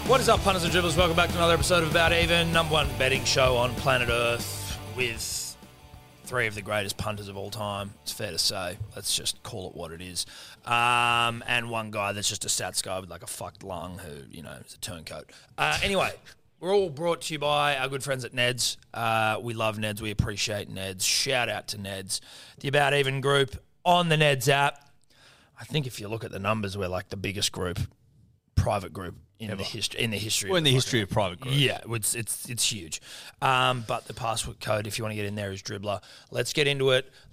What is up, punters and dribblers? Welcome back to another episode of About Even, number one betting show on planet Earth with three of the greatest punters of all time. It's fair to say. Let's just call it what it is. And one guy that's just a stats guy with like a fucked lung who, you know, is a turncoat. Anyway, we're all brought to you by our good friends at Neds. We love Neds. We appreciate Neds. Shout out to Neds. The About Even group on the Neds app. I think if you look at the numbers, we're like the biggest group, private group in the history. Well, in the history of private groups. Yeah, it's huge. But the password code, if you want to get in there, is Dribbler. Let's get into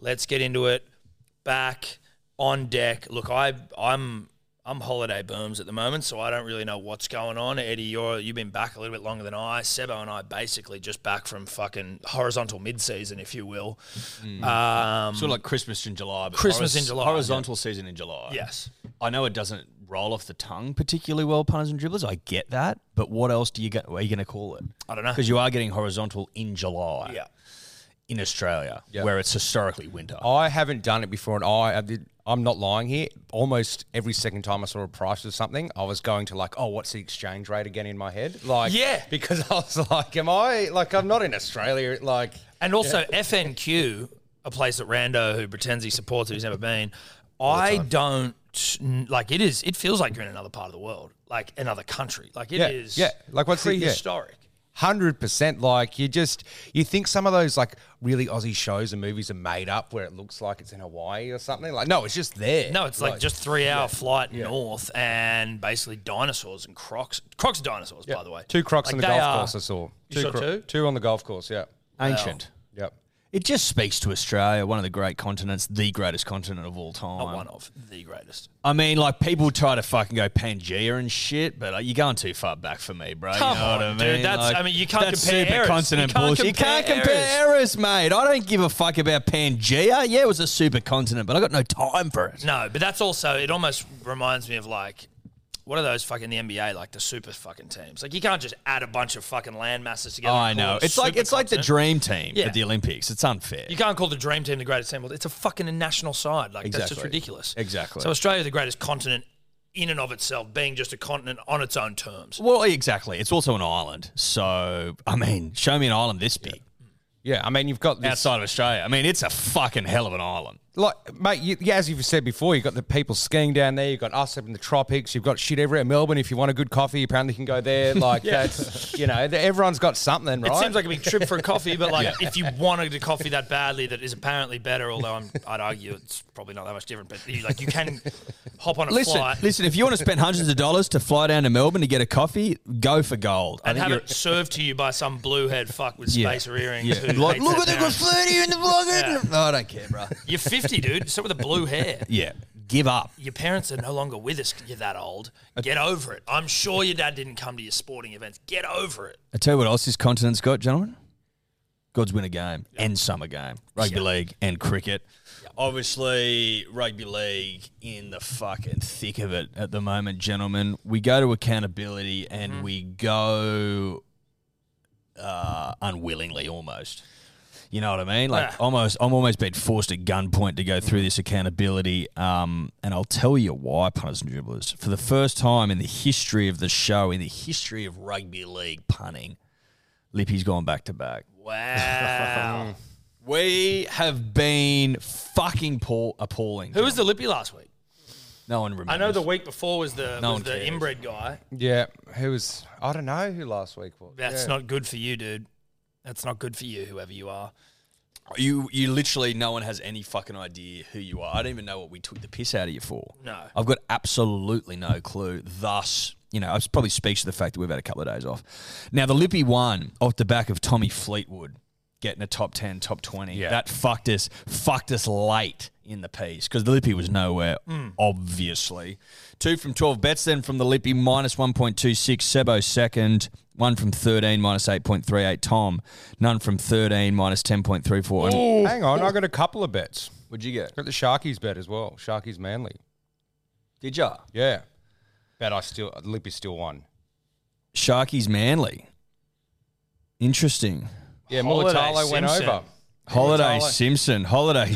it. Back on deck. Look, I'm holiday booms at the moment, so I don't really know what's going on. Eddie, you've been back a little bit longer than I. Sebo and I basically just back from fucking horizontal mid-season, if you will. Sort of like Christmas in July. But Christmas in July. Horizontal season in July. Yes. I know it doesn't roll off the tongue particularly well, punters and dribblers. I get that. But what else are you going to call it? I don't know. Because you are getting horizontal in July. Yeah. In Australia, where it's historically winter. I haven't done it before, and I'm not lying here. Almost every second time I saw a price of something, I was going to like, oh, what's the exchange rate again in my head? Like, yeah, because I was like, I'm not in Australia, like. And also FNQ, a place at Rando who pretends he supports it, he's never been. I don't like it. It feels like you're in another part of the world, like another country. Like it is. Yeah, like what's prehistoric. 100%. Like you think some of those like really Aussie shows and movies are made up where it looks like it's in Hawaii or something. Like, no, it's just there. No, it's like just 3-hour flight north and basically dinosaurs and crocs. Crocs are dinosaurs, by the way. 2 crocs like on the golf course I saw. You saw 2? 2 on the golf course, yeah. Ancient. Yep. It just speaks to Australia, one of the great continents, the greatest continent of all time. Not one of, the greatest. I mean, like, people try to fucking go Pangea and shit, but you're going too far back for me, bro. Come you know on, what I mean? dude. That's, you can't compare eras. Supercontinent bullshit. You can't compare eras, mate. I don't give a fuck about Pangea. Yeah, it was a supercontinent, but I got no time for it. No, but that's also, it almost reminds me of like, what are those fucking the NBA, like the super fucking teams? Like you can't just add a bunch of fucking land masses together. Oh, I know. It's like the dream team at the Olympics. It's unfair. You can't call the dream team the greatest team. Well, it's a fucking national side. Like that's just ridiculous. Exactly. So Australia, the greatest continent in and of itself, being just a continent on its own terms. Well, exactly. It's also an island. So, I mean, show me an island this big. Yeah, I mean, you've got this outside of Australia. I mean, it's a fucking hell of an island. Like, mate, as you've said before, you've got the people skiing down there. You've got us up in the tropics. You've got shit everywhere. Melbourne, if you want a good coffee, apparently you can go there. Like, that's, everyone's got something, right? It seems like a big trip for a coffee, but like, if you wanted a coffee that badly, that is apparently better, although I'd argue it's probably not that much different, but you can hop on a flight. Listen, if you want to spend hundreds of dollars to fly down to Melbourne to get a coffee, go for gold. And have it served to you by some blue-head fuck with spacer earrings. Who like, look hates at the graffiti in the vlog. No, I don't care, bro. You're 50, dude. So with the blue hair. Yeah. Give up. Your parents are no longer with us. You're that old. Get over it. I'm sure your dad didn't come to your sporting events. Get over it. I tell you what else this continent's got, gentlemen. God's winter game and summer game. Rugby league and cricket. Obviously, rugby league in the fucking thick of it at the moment, gentlemen. We go to accountability and we go unwillingly almost. You know what I mean? Like I'm almost being forced at gunpoint to go through this accountability. And I'll tell you why, punters and dribblers. For the first time in the history of the show, in the history of rugby league punting, Lippy's gone back to back. Wow. We have been fucking appalling. Who was the Lippy last week? No one remembers. I know the week before was the cares. inbred guy. Yeah, who was? I don't know who last week was. That's not good for you, dude. That's not good for you, whoever you are. You literally, no one has any fucking idea who you are. I don't even know what we took the piss out of you for. No. I've got absolutely no clue. Thus, it probably speaks to the fact that we've had a couple of days off. Now, the Lippy won off the back of Tommy Fleetwood getting a top 10, top 20. Yeah. That fucked us late in the piece because the Lippy was nowhere, obviously. 2 from 12 bets then from the Lippy, minus 1.26. Sebo second. 1 from 13, minus 8.38. Tom, none from 13, minus 10.34. Oh, hang on, I got a couple of bets. What'd you get? Got the Sharkies bet as well. Sharkies Manly. Did ya? Yeah. Bet Lippy still won. Sharkies Manly. Interesting. Yeah, Mulatalo went over. Holiday Simpson.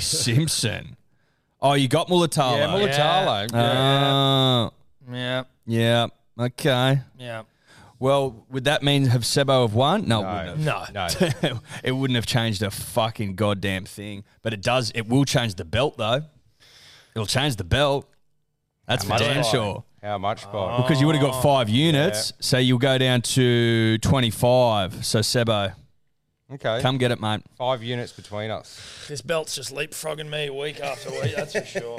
Oh, you got Mulatalo. Yeah, Mulatalo. Yeah. Yeah. Okay. Yeah. Well, would that mean have Sebo have won? No, it wouldn't have. No. It wouldn't have changed a fucking goddamn thing. But it does. It will change the belt, though. It'll change the belt. That's for damn sure. How much by? Because you would have got 5 units, so you'll go down to 25. So, Sebo, Okay. come get it, mate. 5 units between us. This belt's just leapfrogging me week after week, that's for sure.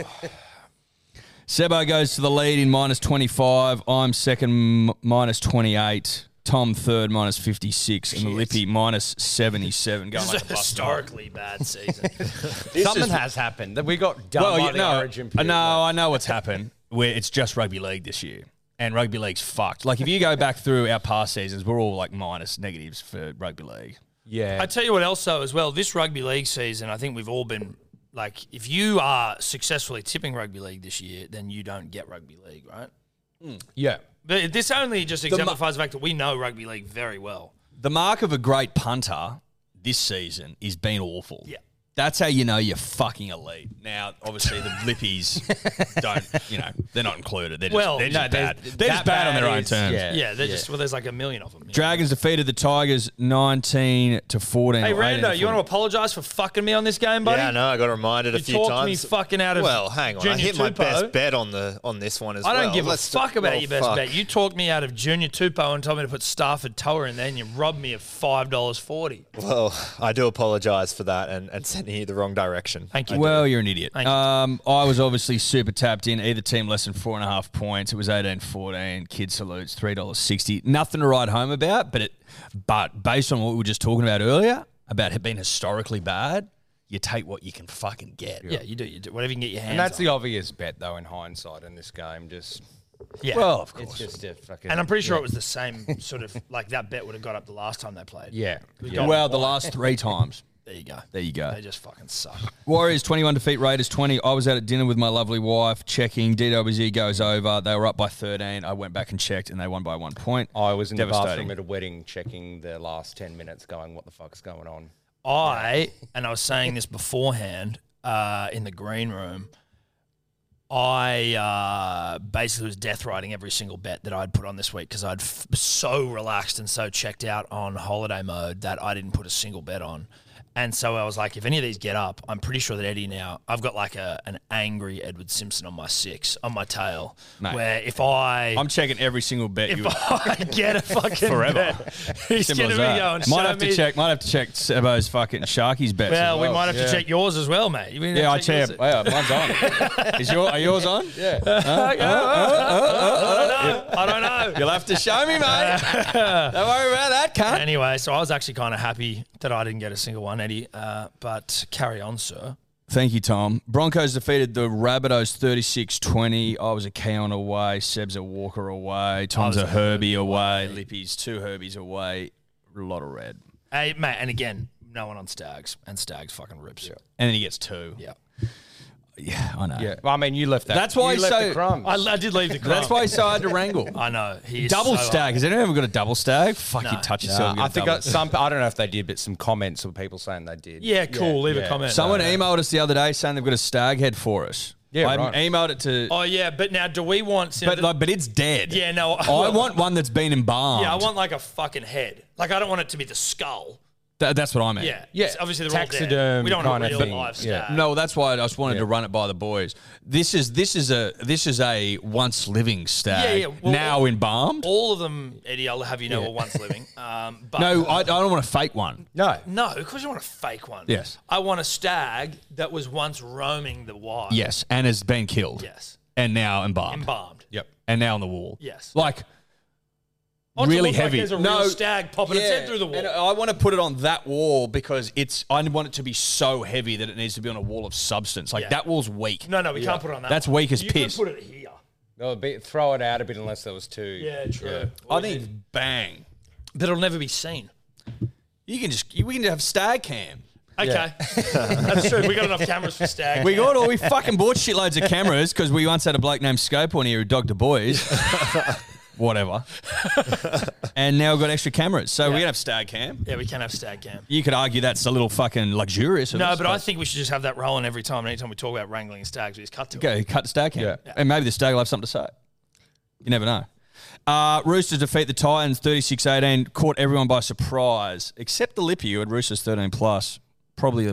Sebo goes to the lead in minus 25. I'm second, minus 28. Tom third, minus 56. And the Lippy, minus 77. Going This like is a a bus historically bad season. Something has happened. That we got done by the Origin period. No, I know what's happened. Where it's just rugby league this year. And rugby league's fucked. Like, if you go back through our past seasons, we're all like minus negatives for rugby league. Yeah. I tell you what else, though, as well. This rugby league season, I think we've all been, like, if you are successfully tipping rugby league this year, then you don't get rugby league, right? Yeah. But this only just exemplifies the fact that we know rugby league very well. The mark of a great punter this season is being awful. Yeah. That's how you know you're fucking elite. Now, obviously, the Lippies don't, they're not included. They're just bad. They're just bad on their own terms. Yeah, they're just, well, there's like a million of them. Dragons defeated the Tigers 19-14. Hey, Rando, you want to apologise for fucking me on this game, buddy? Yeah, no, I got reminded a few times. You talked me fucking out of Well, hang on. I Junior hit my Tupou. best bet on this one as well. I don't give a fuck about your best fuck. bet. You talked me out of Junior Tupou and told me to put Stafford Toa in there, and you robbed me of $5.40. Well, I do apologise for that and sending you the wrong direction. Thank you. Well, you're an idiot. Thank you. I was obviously super tapped in. Either team less than 4.5 points. It was 18-14. Kid salutes, $3.60. Nothing to write home about, but based on what we were just talking about earlier, about it being historically bad, you take what you can fucking get. Yeah, you do. Whatever you can get your hands on. And that's the obvious bet, though, in hindsight in this game. Just Yeah. Well, of course. It's just a fucking... And I'm pretty sure it was the same sort of, like that bet would have got up the last time they played. Yeah. Well, the last 3 times. There you go. There you go. They just fucking suck. Warriors 21 defeat Raiders 20. I was out at dinner with my lovely wife checking. DWZ goes over. They were up by 13. I went back and checked and they won by 1 point. I was in the Devastating. bathroom at a wedding checking the last 10 minutes going, what the fuck's going on? And I was saying this beforehand in the green room, I basically was death riding every single bet that I'd put on this week because I'd so relaxed and so checked out on holiday mode that I didn't put a single bet on. And so I was like, if any of these get up, I'm pretty sure that Eddie now, I've got like an angry Edward Simpson on my tail. Mate, where if I'm checking every single bet. if I get a fucking Forever. bet, he's Simple going as to be that. going, Might show have to me- check. Might have to check Sebo's fucking Sharkies bets. Well, as we might have to check yours as well, mate. Yeah, I check. Yeah, mine's on. Are yours on? Yeah. I don't know. You'll have to show me, mate. Don't worry about that, cunt. Anyway, so I was actually kind of happy that I didn't get a single one, Eddie. But carry on, sir. Thank you, Tom. Broncos defeated the Rabbitohs 36-20. I was a Keon away. Seb's a Walker away. Tom's a Herbie away. Lippy's 2 Herbies away. A lot of red. Hey, mate, and again, no one on Stags, and Stags fucking rips. And then he gets 2. Yeah. Yeah, I know. Yeah. Well, I mean, you left that. That's why you he's left so- the crumbs. I did leave the crumb. That's why he's so hard to wrangle. I know. He is Double so stag. Has anyone ever got a double stag? Fuck, No. you touch No, yourself. I think I don't know if they did, but some comments of people saying they did. Yeah, cool. Leave a comment. Someone emailed us the other day saying they've got a stag head for us. Yeah, I right. emailed it to... Oh, yeah, but now do we want... But it's dead. Yeah, no. I want one that's been embalmed. Yeah, I want like a fucking head. Like, I don't want it to be the skull. That's what I meant. Yeah. Yeah, Obviously, they're all dead. taxiderm We don't want a kind of real thing. live Yeah. stag. No, that's why I just wanted to run it by the boys. This is a once living stag. Yeah, well, now embalmed. All of them, Eddie, I'll have you know, were once living. But No, I don't want a fake one. No. No, because you want a fake one. Yes. I want a stag that was once roaming the wild. Yes, and has been killed. Yes. And now embalmed. Embalmed. Yep. And now on the wall. Yes. Like Oh, to really look like heavy. there's a real stag popping its head through the wall. And I want to put it on that wall because I want it to be so heavy that it needs to be on a wall of substance. Like Yeah. that wall's weak. No, we can't put it on that. That's one. weak as you piss. You could put it here. No, throw it out a bit unless there was 2. Yeah, true. I think bang. But it'll never be seen. We can have stag cam. Okay. That's true. We got enough cameras for stag. We fucking bought shitloads of cameras because we once had a bloke named Scope on here who dogged the boys. Whatever. And now we've got extra cameras. So we can have stag cam. Yeah, we can have stag cam. You could argue that's a little fucking luxurious. of No, us, but I think we should just have that rolling every time. Anytime we talk about wrangling stags, we just cut to it. Go cut the stag cam. Yeah. And maybe the stag will have something to say. You never know. Roosters defeat the Titans 36-18. Caught everyone by surprise, except the Lippy, who had Roosters 13+. Probably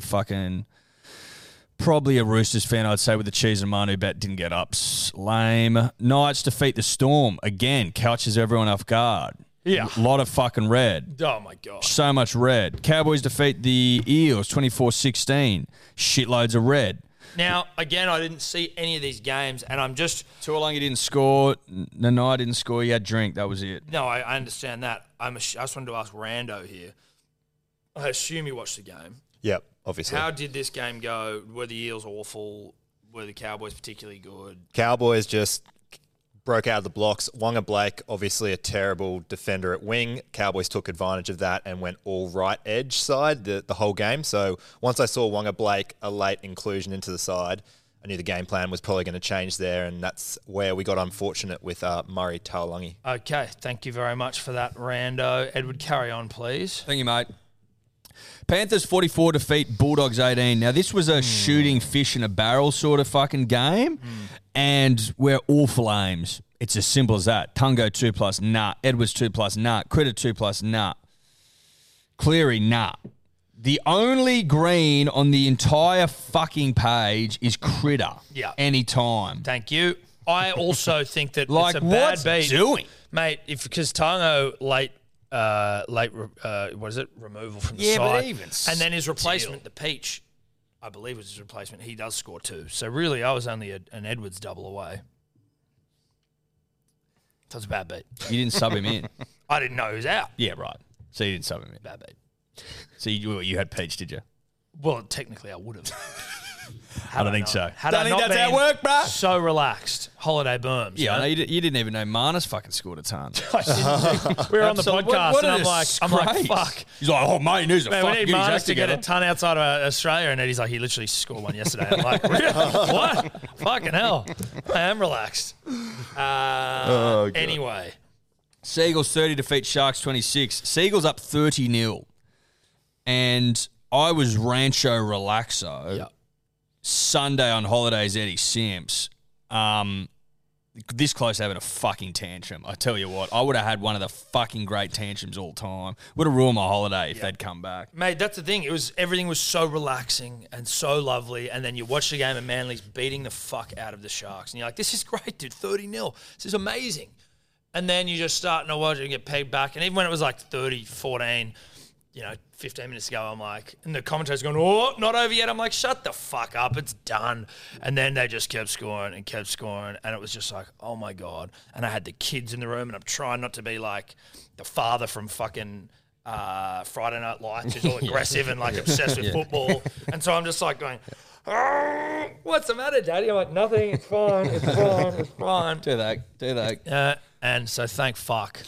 a Roosters fan, I'd say, with the cheese and Manu bet didn't get ups. Lame. Knights defeat the Storm. Again, catches everyone off guard. Yeah. A lot of fucking red. Oh, my God. So much red. Cowboys defeat the Eels 24-16. Shitloads of red. Now, again, I didn't see any of these games, and I'm just... Tuolangi didn't score. Nanai didn't score. He had drink. That was it. No, I understand that. I just wanted to ask Rando here. I assume you watched the game. Yep, obviously. How did this game go? Were the Eels awful? Were the Cowboys particularly good? Cowboys just broke out of the blocks. Wonga Blake, obviously a terrible defender at wing. Cowboys took advantage of that and went all right edge side the whole game. So once I saw Wonga Blake, a late inclusion into the side, I knew the game plan was probably going to change there, and that's where we got unfortunate with Murray Taulagi. Okay, thank you very much for that, Rando. Edward, carry on, please. Thank you, mate. Panthers 44 defeat Bulldogs 18. Now, this was a shooting fish in a barrel sort of fucking game, and we're awful aims. It's as simple as that. Tungo 2+, nah. Edwards 2+, nah. Critter 2+, nah. Cleary, nah. The only green on the entire fucking page is Critter. Yeah. Anytime. Thank you. I also think that Like, it's a bad what's beat. doing? Mate, because Tango late what is it? Removal from the side. But even and then his replacement, the Peach, I believe was his replacement, he does score too. So really, I was only an Edwards double away. So it's a bad beat. You didn't sub him in. I didn't know he was out. Yeah, right. So you didn't sub him in. Bad beat. So you had Peach, did you? Well, technically I would have. I don't think so. Had Don't I think not that's how it been worked, bruh. So relaxed. Holiday berms. Yeah, I you know know? you didn't even know Marnus fucking scored a ton. We were on the Absolute- podcast what a and I'm like, disgrace. fuck. He's like, oh, mate, needs a Man, we fucking need get his Marnus act to get a together. ton outside of Australia, and Eddie's like, he literally scored one yesterday. I'm like, really? What? Fucking hell. I am relaxed. Anyway. Seagulls 30 defeat Sharks 26. Seagulls up 30-0. And I was Rancho Relaxo. Yeah. Sunday on holidays, Eddie Simps. This close to having a fucking tantrum. I tell you what, I would have had one of the fucking great tantrums all time. Would have ruined my holiday if they'd come back. Mate, that's the thing. Everything was so relaxing and so lovely, and then you watch the game and Manly's beating the fuck out of the Sharks, and you're like, this is great, dude, 30-0. This is amazing. And then you just starting to watch it and get pegged back, and even when it was like 30-14, 15 minutes ago, I'm like, and the commentator's going, oh, not over yet. I'm like, shut the fuck up. It's done. And then they just kept scoring. And it was just like, oh my God. And I had the kids in the room, and I'm trying not to be like the father from fucking Friday Night Lights who's all aggressive and like obsessed with football. And so I'm just like going, what's the matter, Daddy? I'm like, nothing. It's fine. It's fine. It's fine. Do that. And so thank fuck.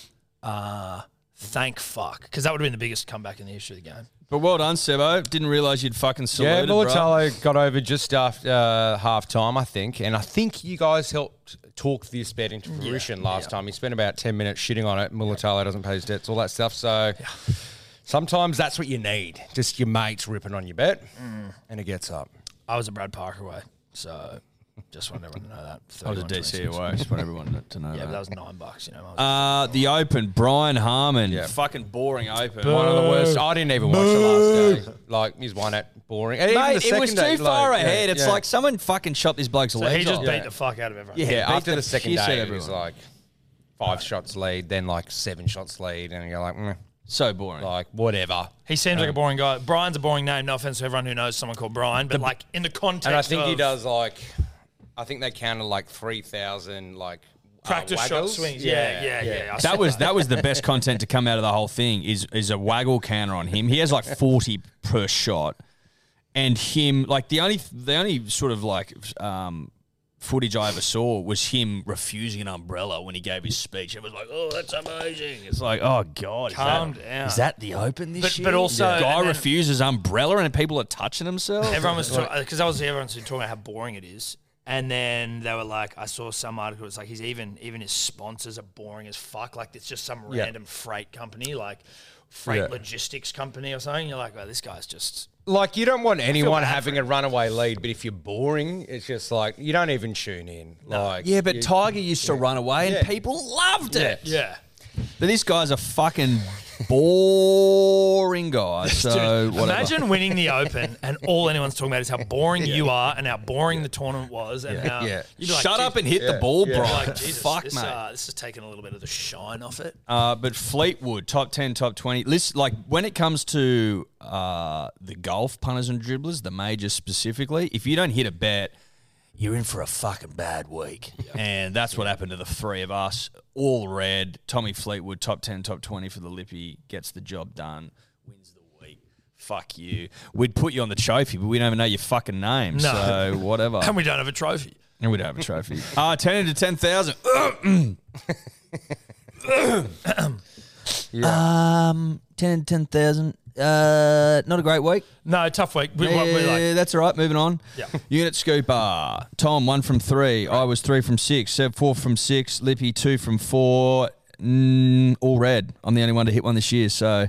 Thank fuck. Because that would have been the biggest comeback in the history of the game. But well done, Sebo. Didn't realise you'd fucking Yeah, saluted, bro. Mulatalo got over just after half time, I think. And I think you guys helped talk this bet into fruition last time. He spent about 10 minutes shitting on it. Mulatalo doesn't pay his debts, all that stuff. So sometimes that's what you need. Just your mates ripping on your bet, and it gets up. I was a Brad Parker away, so just want everyone to know that. I was a DC away. Just want everyone to know Yeah, but that that. was $9, The Open, Brian Harmon. Yeah. Fucking boring Open. One of the worst. I didn't even watch the last day. Like, he's won it. Boring. And even Mate, the it second was day, too far like, ahead. yeah, It's yeah. like someone fucking shot this bloke's So legs he just off. beat the fuck out of everyone. Yeah, beat after the second piss out day, of it was everyone. like 5 shots lead, then like 7 shots lead, and you're like, So boring. like whatever. He seems like a boring guy. Brian's a boring name. No offense to everyone who knows someone called Brian, but like in the context And I think he of does like, I think they counted like 3,000 like practice shot waggles. swings. Yeah. I That was the best content to come out of the whole thing is a waggle counter on him. He has like 40 per shot, and him like the only sort of like footage I ever saw was him refusing an umbrella when he gave his speech. It was like, oh, that's amazing. It's like, oh god, Calm down. Is that the Open this year? But also- the guy and then- refuses umbrella and people are touching themselves. Everyone was because obviously everyone's been talking about how boring it is. And then they were like, I saw some article. It's like he's even his sponsors are boring as fuck. Like it's just some random freight company, like freight logistics company or something. You're like, oh, this guy's just Like, you don't want anyone having a runaway lead, but if you're boring, it's just like, you don't even tune in. Like, Yeah, but Tiger used to run away and people loved it. yeah. But this guy's a fucking boring guy. So Dude, whatever. imagine winning the Open and all anyone's talking about is how boring you are and how boring the tournament was and how you'd be like, Shut up and hit the Yeah. ball, Yeah. bro. like, Jesus, Fuck, this, mate. this is taking a little bit of the shine off it. But Fleetwood, top 10, top 20. Listen, like when it comes to the golf punters and dribblers, the majors specifically, if you don't hit a bet, you're in for a fucking bad week. And that's what happened to the three of us. All red. Tommy Fleetwood, top 10, top 20 for the Lippy, gets the job done, wins the week. Fuck you. We'd put you on the trophy, but we don't even know your fucking name. No. So whatever. And we don't have a trophy. And we don't have a trophy. 10 into 10,000. 10 into 10,000. Not a great week. No, tough week. Yeah, that's all right. Moving on. Yeah. Unit Scooper. Tom, 1 from 3. I was 3 from 6. Seb, 4 from 6. Lippy, 2 from 4. All red. I'm the only one to hit one this year. So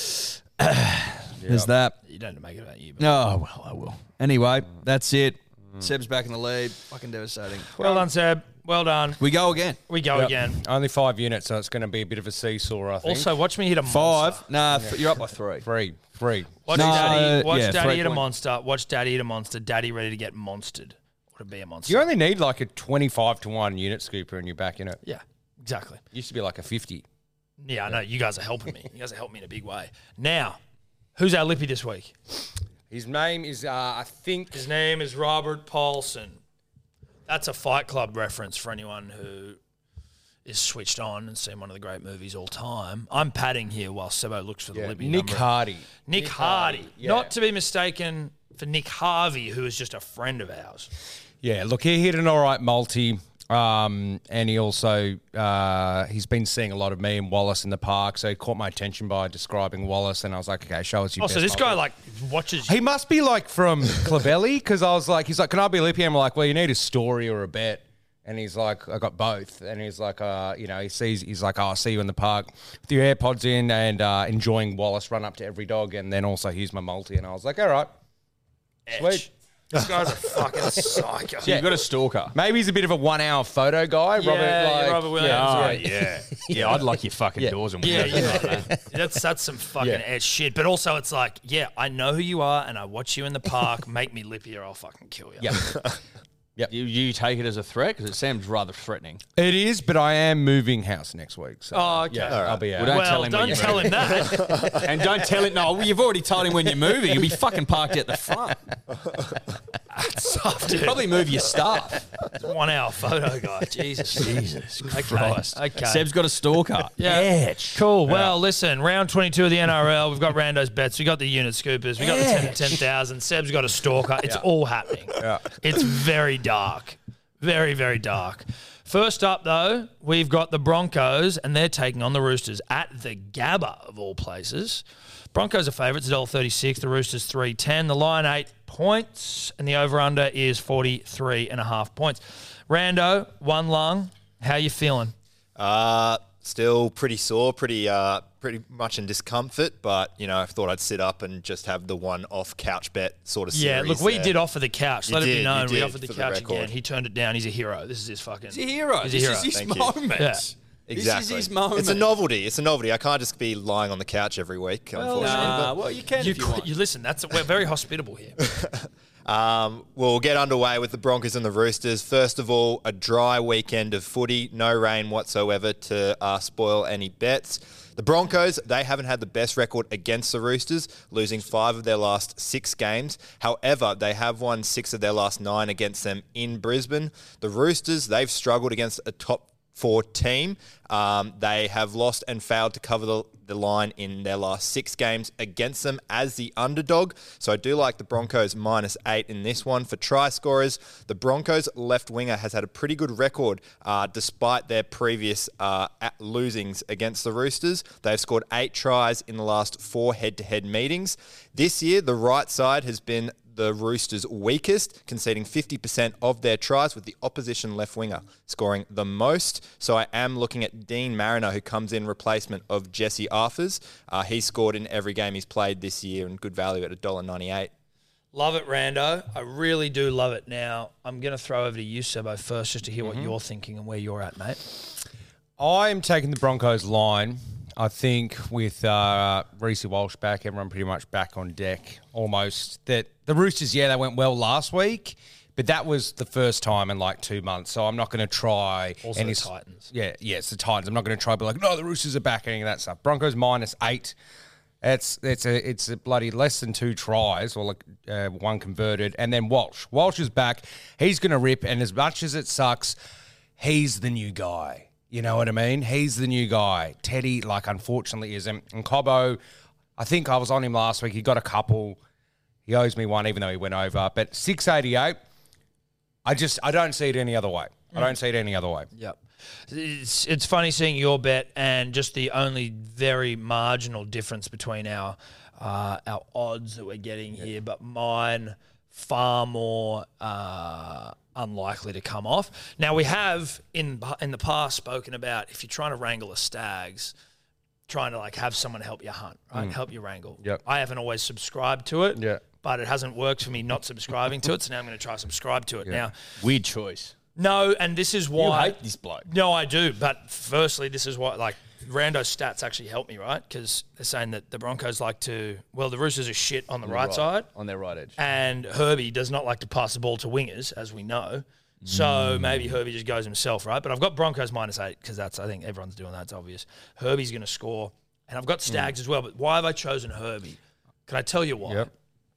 there's that. You don't make it about you. But Oh, well, I will. Anyway, that's it. Seb's back in the lead. Fucking devastating. well done, Seb. Well done. We go again. We go again. Only 5 units, so it's going to be a bit of a seesaw, I think. Also, watch me hit a 5. monster. Nah, you're up by 3. Free. Watch No, Daddy, watch yeah, Daddy 3 hit a point. monster. Watch Daddy hit a monster. Daddy ready to get monstered. Or to be a monster. You only need like a 25-1 unit scooper and you're back in it. Yeah, exactly. Used to be like a 50. Yeah, I know. You guys are helping me. You guys are helping me in a big way. Now, who's our Lippy this week? His name is, I think... His name is Robert Paulson. That's a Fight Club reference for anyone who is switched on and seen one of the great movies all time. I'm padding here while Sebo looks for the Lippy Nick number. Hardy. Nick Hardy. yeah. Not to be mistaken for Nick Harvey, who is just a friend of ours. Yeah, look, he hit an all right multi. And he also, he's been seeing a lot of me and Wallace in the park, so he caught my attention by describing Wallace, and I was like, okay, show us your best So this multi. guy, like, watches... He must be like from Clavelli, because I was like, he's like, can I be a Lippy? I'm like, well, you need a story or a bet. And he's like, I got both. And he's like, he's like, oh, I'll see you in the park with your AirPods in and enjoying Wallace run up to every dog. And then also here's my multi. And I was like, all right, sweet. This guy's a fucking psycho. So you've got a stalker. Maybe he's a bit of a 1 hour photo guy. Robert Williams. Yeah, I'd lock your fucking doors and Yeah, windows. yeah. That's some fucking edge shit. But also, it's like, yeah, I know who you are, and I watch you in the park. Make me Lippy, or I'll fucking kill you. Yeah. You take it as a threat because it sounds rather threatening. It is, but I am moving house next week. So Oh, okay. yeah, I'll be out. Well, Well, when don't you're tell him that. And don't tell it. No, well, you've already told him when you're moving. You'll be fucking parked at the front. Soft, dude. Probably move your stuff. 1 hour photo guy. Jesus Christ. Okay. Seb's got a stalker. Yeah. Cool. Well, listen, round 22 of the NRL. We've got Rando's bets. We got the unit scoopers. We got the 10,000. Seb's got a stalker. It's all happening. Yeah. It's very dark. Very, very dark. First up, though, we've got the Broncos, and they're taking on the Roosters at the Gabba, of all places. Broncos are favourites, $1.36. The Roosters, $3.10. The line, 8 points, and the over-under is 43.5 points. Rando, one lung. How you feeling? Still pretty sore, pretty much in discomfort, but I thought I'd sit up and just have the one off couch bet sort of series. Yeah, look, we there. did offer the couch. You Let it be did, known. you We did, offered the for the couch record. again. He turned it down. He's a hero. This is his fucking... He's a hero. He's a This hero. is his Thank you. moment. Yeah. Exactly. This is his moment. It's a novelty. It's a novelty. I can't just be lying on the couch every week, unfortunately. Nah, well, you can if you want. You listen, we're very hospitable here. We'll get underway with the Broncos and the Roosters. First of all, a dry weekend of footy. No rain whatsoever to spoil any bets. The Broncos, they haven't had the best record against the Roosters, losing 5 of their last 6 games. However, they have won 6 of their last 9 against them in Brisbane. The Roosters, they've struggled against a top 4 team. They have lost and failed to cover the line in their last 6 games against them as the underdog. So I do like the Broncos -8 in this one. For try scorers, the Broncos left winger has had a pretty good record despite their previous losings against the Roosters. They've scored 8 tries in the last 4 head-to-head meetings. This year, the right side has been the Roosters' weakest, conceding 50% of their tries, with the opposition left winger scoring the most. So I am looking at Dean Mariner, who comes in replacement of Jesse Arthurs. He's scored in every game he's played this year, and good value at $1.98. Love it, Rando. I really do love it. Now, I'm going to throw over to you, Sebo, first, just to hear what you're thinking and where you're at, mate. I am taking the Broncos line. I think with Reece Walsh back, everyone pretty much back on deck almost. That the Roosters, they went well last week, but that was the first time in like 2 months. So I'm not going to try. Also the Titans. Yeah, it's the Titans. I'm not going to try to be like, no, the Roosters are back, any of that stuff. Broncos -8. It's a bloody less than 2 tries, or like 1 converted. And then Walsh. Walsh is back. He's going to rip, and as much as it sucks, he's the new guy. You know what I mean? He's the new guy. Teddy, unfortunately isn't. And Cobbo, I think I was on him last week. He got a couple. He owes me one, even though he went over. But 688, I don't see it any other way. I don't see it any other way. Yep. It's funny seeing your bet and just the only very marginal difference between our odds that we're getting here, but mine far more unlikely to come off. Now, we have in the past spoken about if you're trying to wrangle a Stags, trying to have someone help you hunt, right? Help you wrangle. Yep. I haven't always subscribed to it, Yeah. but it hasn't worked for me not subscribing to it, so now I'm going to try subscribe to it. Now, Weird choice. no, and this is why... You hate this bloke. No, I do, but firstly, this is why, Rando's stats actually help me, right? Because they're saying that the Broncos the Roosters are shit on the right side. On their right edge. And Herbie does not like to pass the ball to wingers, as we know. So maybe Herbie just goes himself, right? But I've got Broncos -8 because I think everyone's doing that. It's obvious. Herbie's going to score. And I've got Stags as well. But why have I chosen Herbie? Can I tell you why? Yep.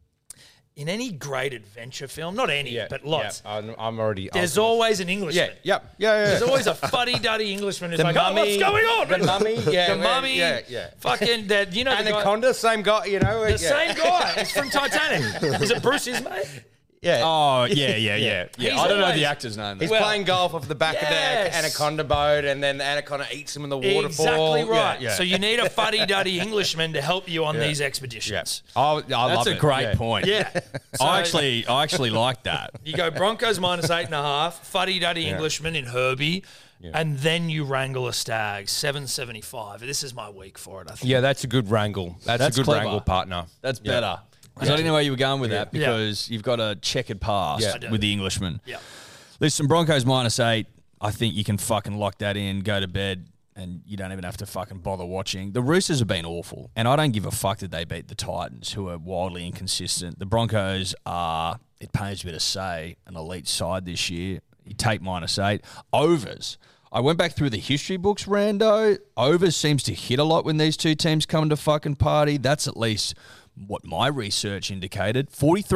In any great adventure film, not any, but lots, I'm already... there's always an Englishman. Yeah. There's always a fuddy-duddy Englishman who's like, mummy, what's going on? The mummy, The mummy, fucking, the guy... Anaconda, same guy, The same guy. It's from Titanic. Is it Bruce Ismay? Yeah. Oh, yeah. He's I don't know always- the actor's name. He's Well, playing golf off the back of yes. the anaconda boat, and then the anaconda eats him in the waterfall. Exactly right. Yeah. So you need a fuddy-duddy Englishman to help you on these expeditions. I love That's it. a great point. Yeah. So I actually like that. you go Broncos -8.5, fuddy-duddy Englishman in Herbie, and then you wrangle a Stag, 775. This is my week for it, I think. Yeah, that's a good wrangle. That's a good clever. wrangle partner. That's better. Because I didn't know where you were going with that because you've got a checkered past with the Englishman. Yeah. Listen, Broncos -8. I think you can fucking lock that in, go to bed, and you don't even have to fucking bother watching. The Roosters have been awful, and I don't give a fuck that they beat the Titans, who are wildly inconsistent. The Broncos are, it pains me to say, an elite side this year. You take -8. Overs. I went back through the history books, Rando. Overs seems to hit a lot when these two teams come to fucking party. That's at least what my research indicated.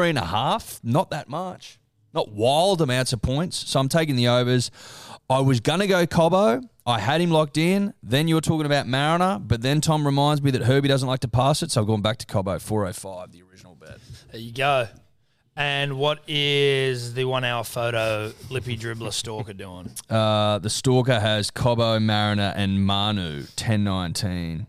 43.5, not that much. Not wild amounts of points. So I'm taking the overs. I was going to go Cobbo. I had him locked in. Then you were talking about Mariner. But then Tom reminds me that Herbie doesn't like to pass it. So I've gone back to Cobbo, 405, the original bet. There you go. And what is the 1 hour photo Lippy Dribbler Stalker doing? The Stalker has Cobbo, Mariner, and Manu, 10-19.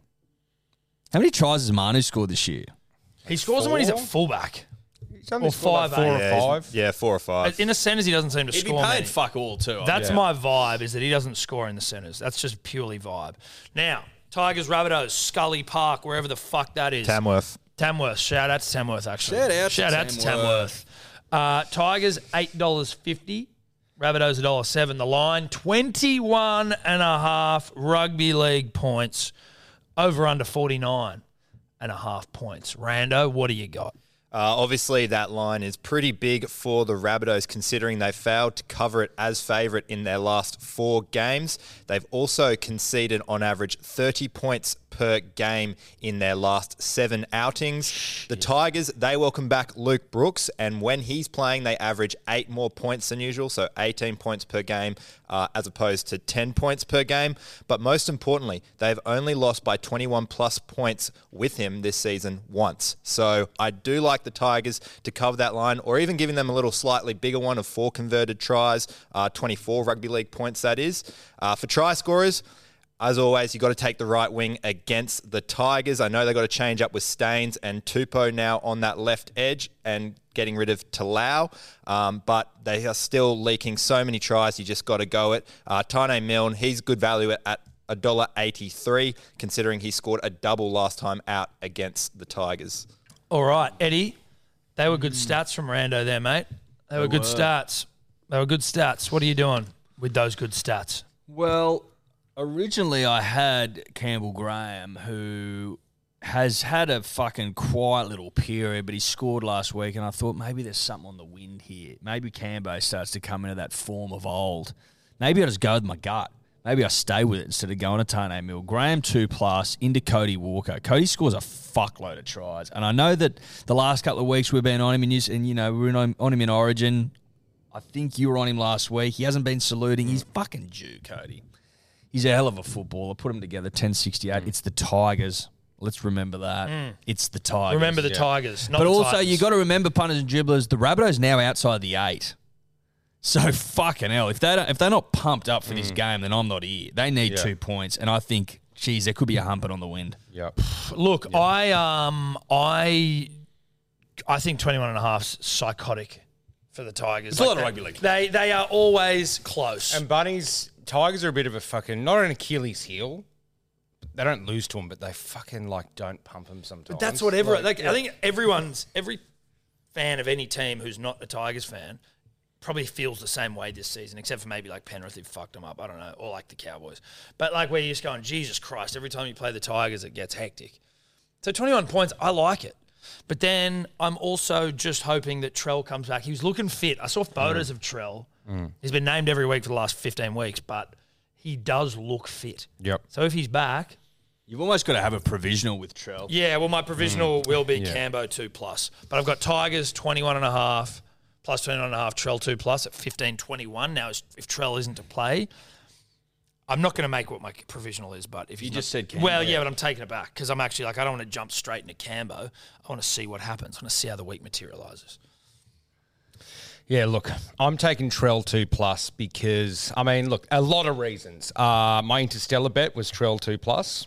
How many tries has Manu scored this year? He scores them when he's at fullback. Or 5 4 or 5. Yeah, 4 or 5. In the centres, he doesn't seem to He'd be score paid many. fuck all too. That's my vibe, is that he doesn't score in the centres. That's just purely vibe. Now, Tigers, Rabbitohs, Scully Park, wherever the fuck that is. Tamworth. Shout out to Tamworth, actually. Shout out to Tamworth. Tigers, $8.50. Rabbitohs, $1.07. The line, 21.5 rugby league points. Over under 49.5 points. Rando, what do you got? Obviously, that line is pretty big for the Rabbitohs, considering they failed to cover it as favourite in their last 4 games. They've also conceded, on average, 30 points per game in their last 7 outings. The Tigers, they welcome back Luke Brooks, and when he's playing, they average 8 more points than usual, so 18 points per game as opposed to 10 points per game. But most importantly, they've only lost by 21 plus points with him this season once. So I do like the Tigers to cover that line, or even giving them a little slightly bigger one of 4 converted tries, 24 rugby league points that is. For try scorers, as always, you've got to take the right wing against the Tigers. I know they've got to change up with Staines and Tupou now on that left edge, and getting rid of Talau, but they are still leaking so many tries. You just got to go it. Taine Milne, he's good value at $1.83, considering he scored a double last time out against the Tigers. All right, Eddie, they were good stats from Rando there, mate. They were good stats. They were good stats. What are you doing with those good stats? Well, originally I had Campbell Graham, who has had a fucking quiet little period, but he scored last week, and I thought maybe there's something on the wind here. Maybe Cambo starts to come into that form of old. Maybe I just go with my gut. Maybe I stay with it instead of going to Taine Milne. Graham 2+ into Cody Walker. Cody scores a fuckload of tries, and I know that the last couple of weeks we've been on him, and you know we're on him in Origin. I think you were on him last week. He hasn't been saluting. He's fucking due, Cody. He's a hell of a footballer. Put him together, 10.68. It's the Tigers. Let's remember that. It's the Tigers. Remember the Tigers, not But the also, Titans. you got to remember, punters and dribblers, the Rabbitohs now outside the 8. So fucking hell, if they're not pumped up for this game, then I'm not here. They need 2 points, and I think, geez, there could be a humping on the wind. Yep. Look, I think 21.5's psychotic for the Tigers. It's a lot of rugby league. They are always close. And Bunnies, Tigers are a bit of a fucking, not an Achilles heel. They don't lose to them, but they fucking don't pump them sometimes. But that's what everyone. I think every fan of any team who's not a Tigers fan probably feels the same way this season, except for maybe like Penrith who fucked them up. I don't know, or like the Cowboys. But like where you're just going, Jesus Christ! Every time you play the Tigers, it gets hectic. So 21 points, I like it. But then I'm also just hoping that Trell comes back. He was looking fit. I saw photos of Trell. He's been named every week for the last 15 weeks, but he does look fit. Yep. So if he's back. You've almost got to have a provisional with Trell. Yeah, well, my provisional will be Cambo 2+. But I've got Tigers 21.5 plus 21.5, Trell 2+ at 15.21. Now, if Trell isn't to play, I'm not going to make what my provisional is, but if You just said Cambo. Well, yeah, but I'm taking it back because I'm actually like, I don't want to jump straight into Cambo. I want to see what happens. I want to see how the week materialises. Yeah, look, I'm taking Trell 2+ because, I mean, look, a lot of reasons. My Interstellar bet was Trell 2+.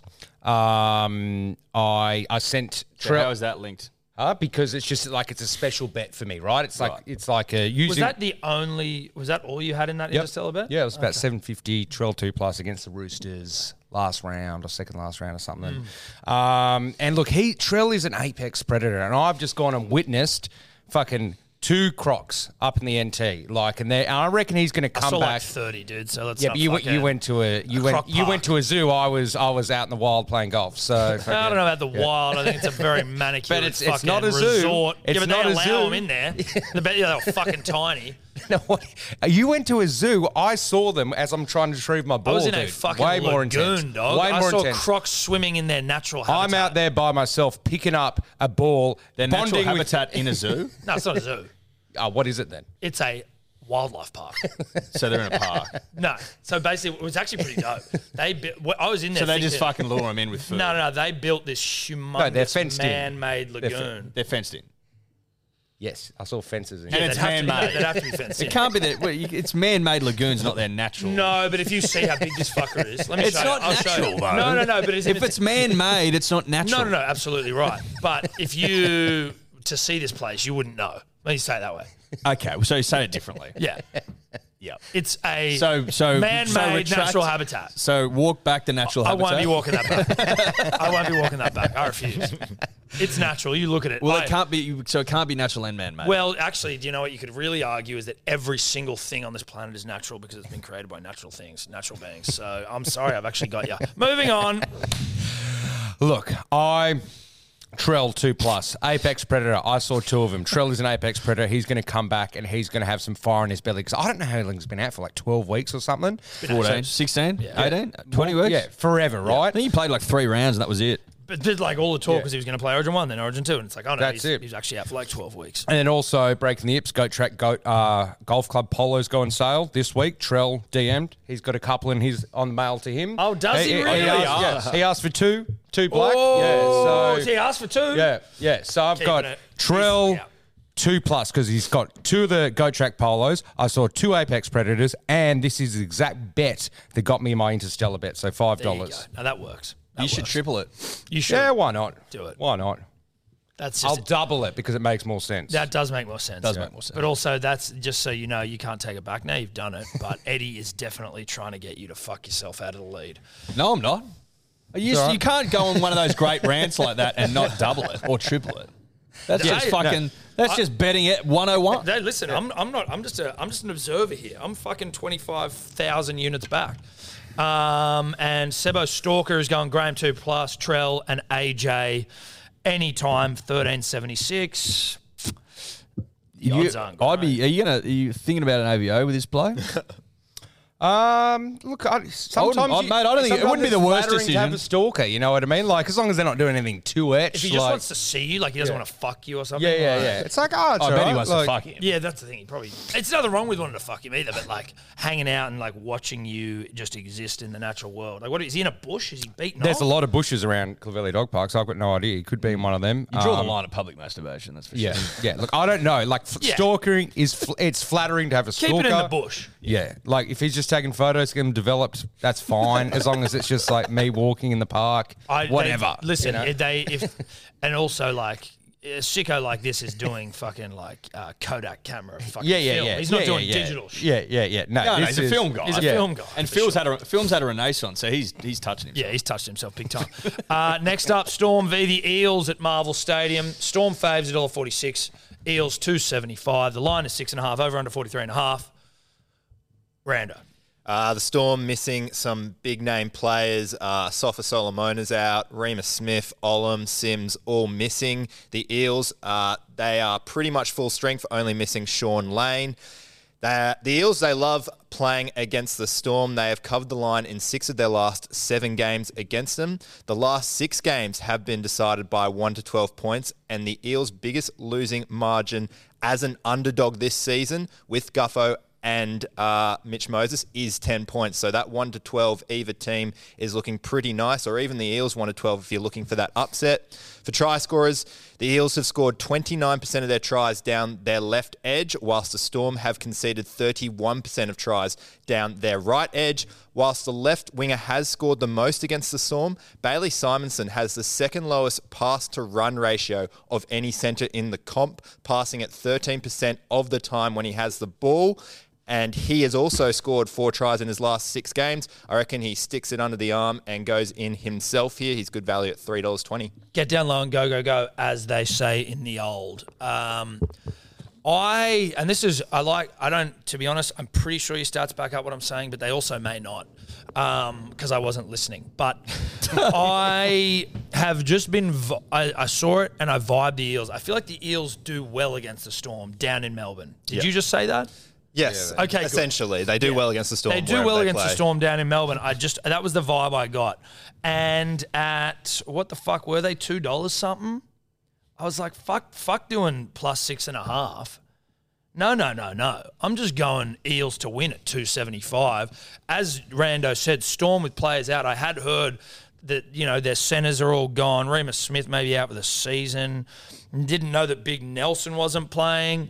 I sent So Trell. how is that linked? Because it's just like it's a special bet for me, right? It's like a using. Was that all you had in that Interstellar bet? Yeah, it was about 750 Trell 2+ against the Roosters last round or second last round or something. And look, Trell is an apex predator, and I've just gone and witnessed fucking 2 crocs up in the NT, and I reckon he's going to come I saw back. like 30, dude. So let's. Yeah, not but you went to a zoo. I was out in the wild playing golf. So I don't know about the wild. I think it's a very manicured But it's fucking not a zoo. resort. It's but not they a allow zoo. them in there. The bet they were fucking tiny. No, you went to a zoo. I saw them as I'm trying to retrieve my ball. I was in dude. a fucking way more lagoon, intense. dog. Way I more saw intense. crocs swimming in their natural habitat. I'm out there by myself picking up a ball. Their natural bonding with- habitat in a zoo? No, it's not a zoo. What is it then? It's a wildlife park. So they're in a park. No. So basically, it was actually pretty dope. I was in there. So they just thinking- fucking lure them in with food? No. They built this they're humongous fenced in. man-made lagoon. They're fenced in. Yes, I saw fences. And it's man-made. They'd have to be fenced in. It can't be that. Well, it's man-made lagoons, not their natural. No, but if you see how big this fucker is, let me It's show not you. I'll show you. natural, though. No. But If it's man-made, it's not natural. No, absolutely right. But if you to see this place, you wouldn't know. Let me say it that way. Okay, so say it differently. Yeah, Yep. it's a So man-made retract- natural habitat. So walk back to natural I habitat. won't be walking that back. I won't be walking that back. I refuse. It's natural. You look at it. Well, it can't be. So it can't be natural and man-made. Well, actually, do you know what you could really argue is that every single thing on this planet is natural because it's been created by natural things, natural beings. So I'm sorry, I've actually got you. Moving on. Look, Trell 2+, apex predator. I saw 2 of them. Trell is an apex predator. He's going to come back and he's going to have some fire in his belly because I don't know how long's been out for, like 12 weeks or something. 14, 16, 18, 20 weeks. Yeah, forever, I right? think he played like 3 rounds and that was it. But did like all the talk because he was going to play Origin 1, then Origin 2. And it's like, oh no, That's it. he's actually out for like 12 weeks. And then also breaking the Ips, Goat Track, Golf Club Polos go on sale this week. Trell DM'd. He's got a couple in his on the mail to him. Oh, does he really? He asked for two black. Oh, yeah, so he asked for 2? yeah. So I've Keeping got it. Trell Yeah. 2+ because he's got 2 of the Goat Track Polos. I saw 2 Apex Predators, and this is the exact bet that got me my Interstellar bet. So $5. There you go. Now that works. That You should works. triple it. You should. Yeah, why not? Do it. Why not? That's just I'll double it because it makes more sense. that does make more sense. Does make more sense. But also, that's just so you know, you can't take it back now. You've done it. But Eddie is definitely trying to get you to fuck yourself out of the lead. No, I'm not. You can't go on one of those great rants like that and not double it or triple it. That's just fucking. That's just betting it 101. No, listen, I'm not. I'm just an observer here. I'm fucking 25,000 units back. And Sebo Stalker is going Graham 2+, Trell and AJ anytime 1376. The odds aren't great. Are you thinking about an AVO with this play? Look, sometimes mate, I don't think it wouldn't be the worst decision to have decision. a stalker. You know what I mean? Like, as long as they're not doing anything too etched. If he just wants to see you, like he doesn't want to fuck you or something. yeah. It's like, it's I bet he alright. wants to fuck him. Yeah, that's the thing. He probably. It's nothing wrong with wanting to fuck him either, but like hanging out and like watching you just exist in the natural world. Like, what is he in a bush? Is he beaten There's off? a lot of bushes around Clovelly Dog Park, so I've got no idea. He could be in one of them. You draw the line at public masturbation, that's for sure. Yeah. Look, I don't know. Like, stalking it's flattering to have a Keep stalker. it in the bush. Yeah, like if he's just taking photos, get them developed, that's fine. As long as it's just like me walking in the park, whatever. Listen, you know? And also like a sicko like this is doing fucking like Kodak camera fucking film. Yeah. He's not doing digital shit. Yeah. No, he's a film guy. He's a film guy. And for Phil's sure. film's had a renaissance, so he's touching himself. Yeah, he's touched himself big time. Next up, Storm v the Eels at Marvel Stadium. Storm faves $1.46. Eels $2.75. The line is 6.5. Over under 43.5. Rando. The Storm missing some big name players. Sofa Solomona's out. Remus Smith, Olam, Sims all missing. The Eels, they are pretty much full strength, only missing Sean Lane. The Eels, they love playing against the Storm. They have covered the line in 6 of their last 7 games against them. The last 6 games have been decided by 1 to 12 points, and the Eels' biggest losing margin as an underdog this season with Guffo and Mitch Moses is 10 points. So that 1 to 12 either team is looking pretty nice, or even the Eels 1 to 12 if you're looking for that upset. For try scorers, the Eels have scored 29% of their tries down their left edge, whilst the Storm have conceded 31% of tries down their right edge. Whilst the left winger has scored the most against the Storm, Bailey Simonson has the second lowest pass-to-run ratio of any centre in the comp, passing at 13% of the time when he has the ball. And he has also scored 4 tries in his last 6 games. I reckon he sticks it under the arm and goes in himself here. He's good value at $3.20. Get down low and go, go, go, as they say in the old. To be honest, I'm pretty sure your stats back up what I'm saying, but they also may not, because I wasn't listening. But I have just been, I saw it and I vibed the Eels. I feel like the Eels do well against the Storm down in Melbourne. Did you just say that? Yes, okay, essentially. They do well against the Storm. They do well against the Storm down in Melbourne. That was the vibe I got. And at, what the fuck, were they $2 something? I was like, fuck doing plus 6.5. No. I'm just going Eels to win at 275. As Rando said, Storm with players out. I had heard that, their centres are all gone. Remus Smith may be out for the season. Didn't know that Big Nelson wasn't playing.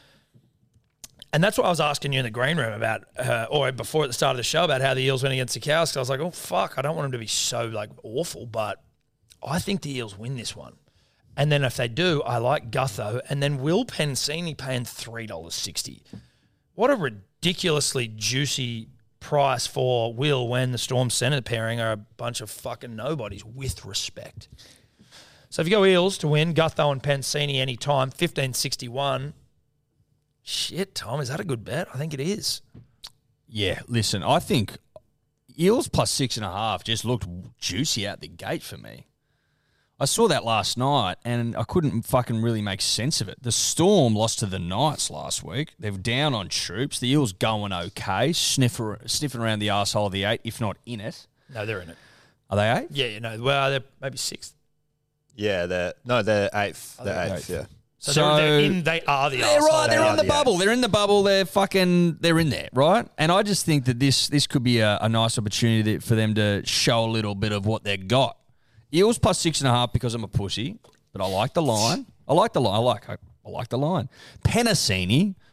And that's what I was asking you in the green room about, or before at the start of the show, about how the Eels went against the Cows. Because I was like, oh, fuck, I don't want them to be so, awful. But I think the Eels win this one. And then if they do, I like Gutho. And then Will Pensini paying $3.60. What a ridiculously juicy price for Will when the Storm centre pairing are a bunch of fucking nobodies, with respect. So if you go Eels to win, Gutho and Pensini anytime, $15.61. Shit, Tom, is that a good bet? I think it is. Yeah, listen, I think Eels plus 6.5 just looked juicy out the gate for me. I saw that last night and I couldn't fucking really make sense of it. The Storm lost to the Knights last week. They're down on troops. The Eels going okay, sniffing around the arsehole of the 8, if not in it. No, they're in it. Are they 8? Yeah, well, they're maybe 6th. Yeah, they're 8th. They're 8th, yeah. So they are the They're arsehole. right. They're on the bubble. They're in the bubble. They're in there, right? And I just think that this could be a nice opportunity for them to show a little bit of what they got. Eels plus 6.5 because I'm a pussy, but I like the line. I like the line. Pensini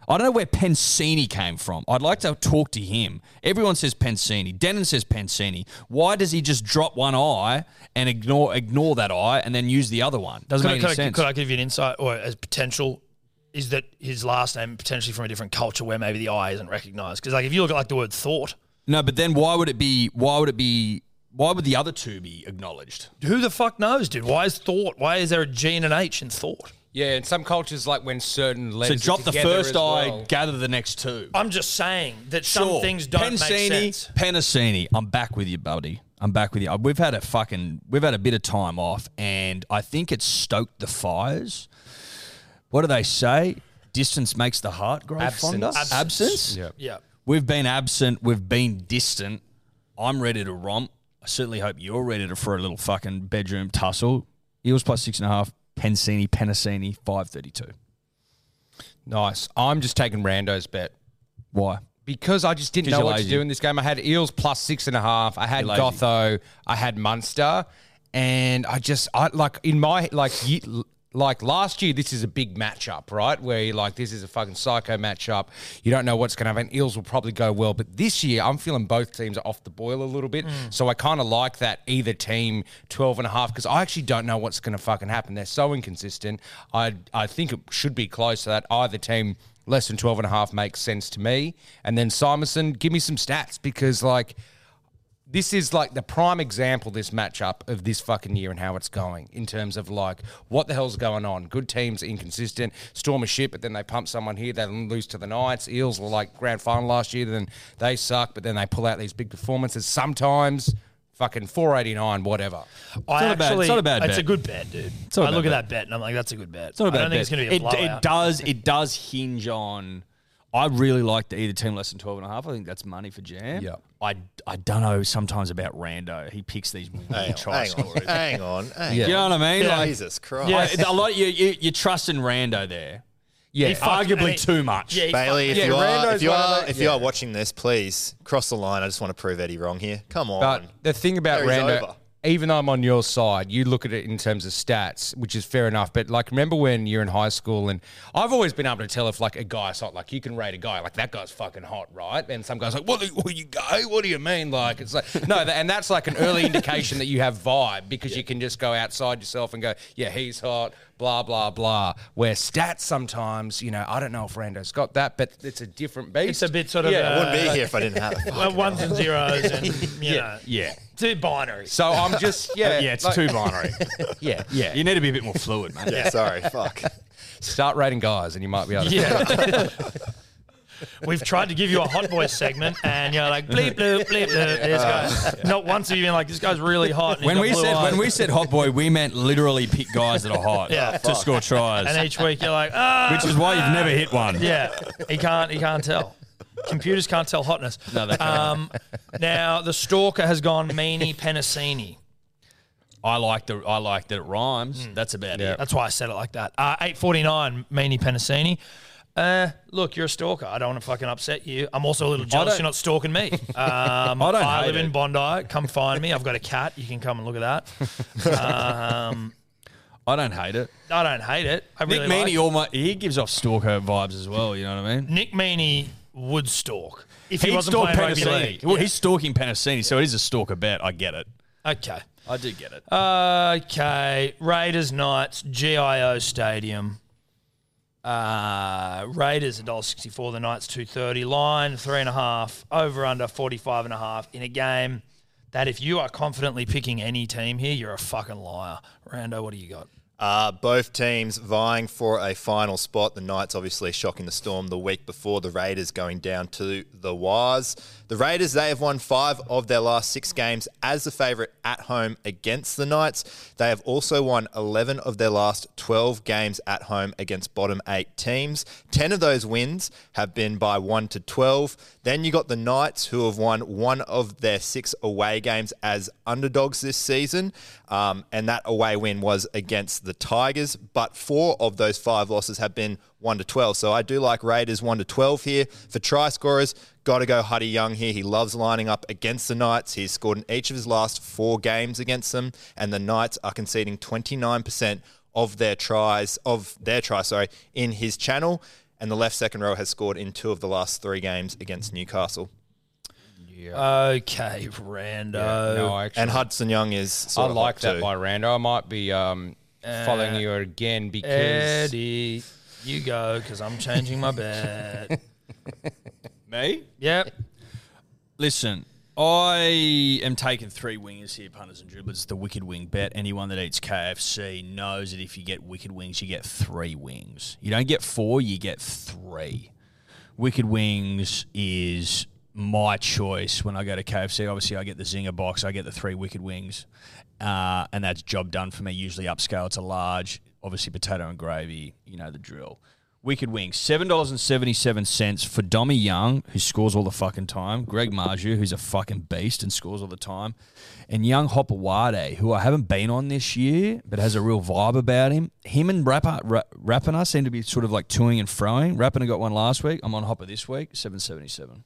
I don't know where Pensini came from. I'd like to talk to him. Everyone says Pensini. Denon says Pensini. Why does he just drop one eye and ignore that eye and then use the other one? Doesn't make any sense. Could I give you an insight or as potential? Is that his last name potentially from a different culture where maybe the eye isn't recognised? Because like if you look at like the word thought. No, but then why would the other two be acknowledged? Who the fuck knows, dude? Why is thought? Why is there a G and an H in thought? Yeah, in some cultures, like when certain letters So drop the first eye, well. gather the next two. I'm just saying that some things don't make sense. Pensini, I'm back with you, buddy. I'm back with you. We've had a bit of time off, and I think it's stoked the fires. What do they say? Distance makes the heart grow fonder. Absence. Yeah. We've been absent. We've been distant. I'm ready to romp. I certainly hope you're ready for a little fucking bedroom tussle. Eels plus 6.5. Pensini, 532. Nice. I'm just taking Rando's bet. Why? Because I just didn't know what to do in this game. I had Eels plus 6.5. I had Gotho. I had Munster. And like last year, this is a big matchup, right? Where you're like, this is a fucking psycho matchup. You don't know what's going to happen. Eels will probably go well. But this year, I'm feeling both teams are off the boil a little bit. So I kind of like that either team 12.5 because I actually don't know what's going to fucking happen. They're so inconsistent. I think it should be close to that. Either team less than 12.5 makes sense to me. And then Simonson, give me some stats because like, this is like the prime example, this matchup of this fucking year and how it's going in terms of like what the hell's going on. Good teams, inconsistent. Storm a ship, but then they pump someone here. They lose to the Knights. Eels were like grand final last year. Then they suck, but then they pull out these big performances. Sometimes fucking 489, whatever. It's not a bad bet. It's a good bet, dude. I look at that bet and I'm like, that's a good bet. It's not a bad I don't think it's going to be a blowout. It does hinge on. I really like the either team less than 12.5. I think that's money for Jam. Yeah. I don't know sometimes about Rando. He picks these try scorers. Hang on. You know what I mean? Yeah. Like, Jesus Christ. a lot. You trust in Rando there. Yeah, arguably too much. Yeah, Bailey, if you are watching this, please cross the line. I just want to prove Eddie wrong here. Come on. But the thing about Gary's Rando, over. even though I'm on your side, you look at it in terms of stats, which is fair enough. But like, remember when you're in high school, and I've always been able to tell if like a guy's hot. Like you can rate a guy like that guy's fucking hot, right? And some guys like, what you gay? What do you mean? Like it's like no, and that's like an early indication that you have vibe because you can just go outside yourself and go, yeah, he's hot. Blah, blah, blah. Where stats sometimes, I don't know if Rando's got that, but it's a different beast. It's a bit sort of... I wouldn't be here if I didn't have it. Ones and zeros and, you know. Yeah. Too binary. So I'm just, it's too binary. Yeah. You need to be a bit more fluid, man. Yeah, sorry. Fuck. Start rating guys and you might be able to... We've tried to give you a hot boy segment, and you're like bleep bloop bleep bloop. This guy. Not once have you been like, this guy's really hot. And When we said hot boy, we meant literally pick guys that are hot to score tries. and each week you're like, which is why you've never hit one. yeah, he can't tell. Computers can't tell hotness. No, they can't. Now the stalker has gone Meany Penasini. I like that it rhymes. That's about it. That's why I said it like that. 849 Meany Penasini. Look, you're a stalker. I don't want to fucking upset you. I'm also a little jealous you're not stalking me. I live in Bondi. Come find me. I've got a cat. You can come and look at that. I don't hate it. I don't hate it. I really Nick Meany, like it. he gives off stalker vibes as well. You know what I mean? Nick Meany would stalk if he He'd wasn't stalk playing rugby Penasini. league. Well, he's stalking Penasini, so it is a stalker bet. I get it. Okay. I do get it. Okay. Raiders Knights, GIO Stadium. Raiders $1.64, the Knights $2.30. Line 3.5, over under 45.5 in a game that if you are confidently picking any team here, you're a fucking liar. Rando, what do you got? Both teams vying for a final spot. The Knights obviously shocking the Storm the week before. The Raiders going down to the Wars. The Raiders, they have won 5 of their last 6 games as the favourite at home against the Knights. They have also won 11 of their last 12 games at home against bottom 8 teams. 10 of those wins have been by 1 to 12. Then you got the Knights, who have won 1 of their 6 away games as underdogs this season. And that away win was against the Tigers. But 4 of those 5 losses have been 1 to 12. So I do like Raiders 1 to 12 here. For try scorers, got to go Huddy Young here. He loves lining up against the Knights. He's scored in each of his last 4 games against them, and the Knights are conceding 29% of their tries in his channel. and the left second row has scored in 2 of the last 3 games against Newcastle. Okay, Rando. No, actually, And Hudson Young is I sort of like hot that too. by Rando. I might be following you again because Eddie, you go because I'm changing my bet. Me? Yep. Listen, I am taking 3 wingers here, punters and dribblers. The Wicked Wing bet. Anyone that eats KFC knows that if you get Wicked Wings, you get 3 wings. You don't get 4, you get 3. Wicked Wings is my choice when I go to KFC. Obviously, I get the Zinger box. I get the 3 Wicked Wings, and that's job done for me. Usually upscale to large. Obviously, potato and gravy. You know the drill. Wicked Wings, $7.77 for Dommy Young, who scores all the fucking time. Greg Marju, who's a fucking beast and scores all the time. And Young Hopewade, who I haven't been on this year, but has a real vibe about him. Him and Rapiner seem to be sort of like toing and froing. Rapiner got one last week. I'm on Hopper this week, $7.77.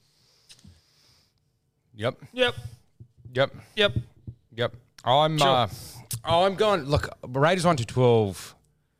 Yep. Yep. Yep. Yep. Yep. I'm going. Look, Raiders 1 to 12.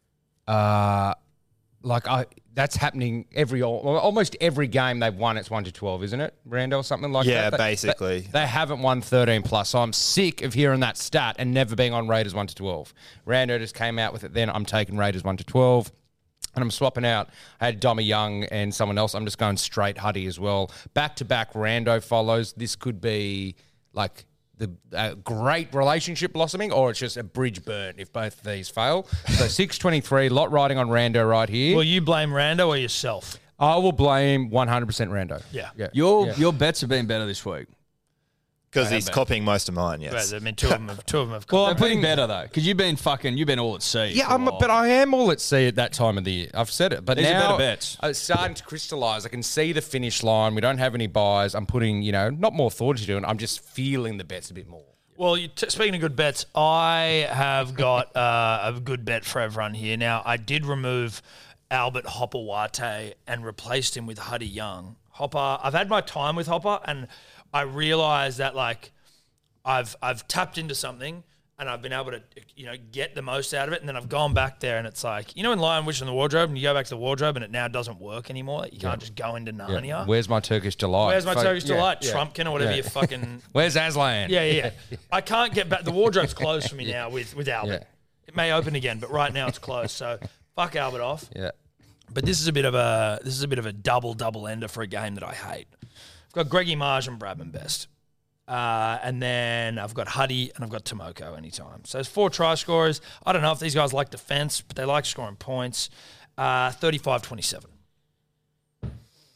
That's happening almost every game they've won. It's 1 to 12, isn't it, Rando, or something like that? Yeah, basically. They haven't won 13 plus. So I'm sick of hearing that stat and never being on Raiders 1 to 12. Rando just came out with it. Then I'm taking Raiders 1 to 12. And I'm swapping out. I had Dommy Young and someone else. I'm just going straight Huddy as well. Back-to-back Rando follows. This could be like the great relationship blossoming, or it's just a bridge burnt if both of these fail. So 6.23, lot riding on Rando right here. Will you blame Rando or yourself? I will blame 100% Rando. Yeah. Your bets have been better this week. Because he's copying most of mine, yes. I mean, two of them have Well, come. I'm putting better though, because you've been all at sea. Yeah, but I am all at sea at that time of the year. I've said it. But These are now better bets. It's starting to crystallise. I can see the finish line. We don't have any buys. I'm putting, not more thought into it. I'm just feeling the bets a bit more. Well, speaking of good bets, I have got a good bet for everyone here. Now, I did remove Albert Hopewate and replaced him with Huddy Young. Hopper, I've had my time with Hopper, and I realised that I've tapped into something and I've been able to get the most out of it, and then I've gone back there and it's like, in Lion, Witch, and the Wardrobe, and you go back to the wardrobe and it now doesn't work anymore. You can't just go into Narnia. Yeah. Where's my Turkish delight? Where's my Turkish delight? Yeah. Trumpkin or whatever you fucking... Where's Aslan? Yeah. I can't get back. The wardrobe's closed for me now with Albert. Yeah. It may open again, but right now it's closed. So fuck Albert off. Yeah. But this is a bit of a double ender for a game that I hate. I've got Greggy Marge and Bradman Best. And then I've got Huddy and I've got Tomoko anytime. So it's 4 try scorers. I don't know if these guys like defense, but they like scoring points. 35-27. It's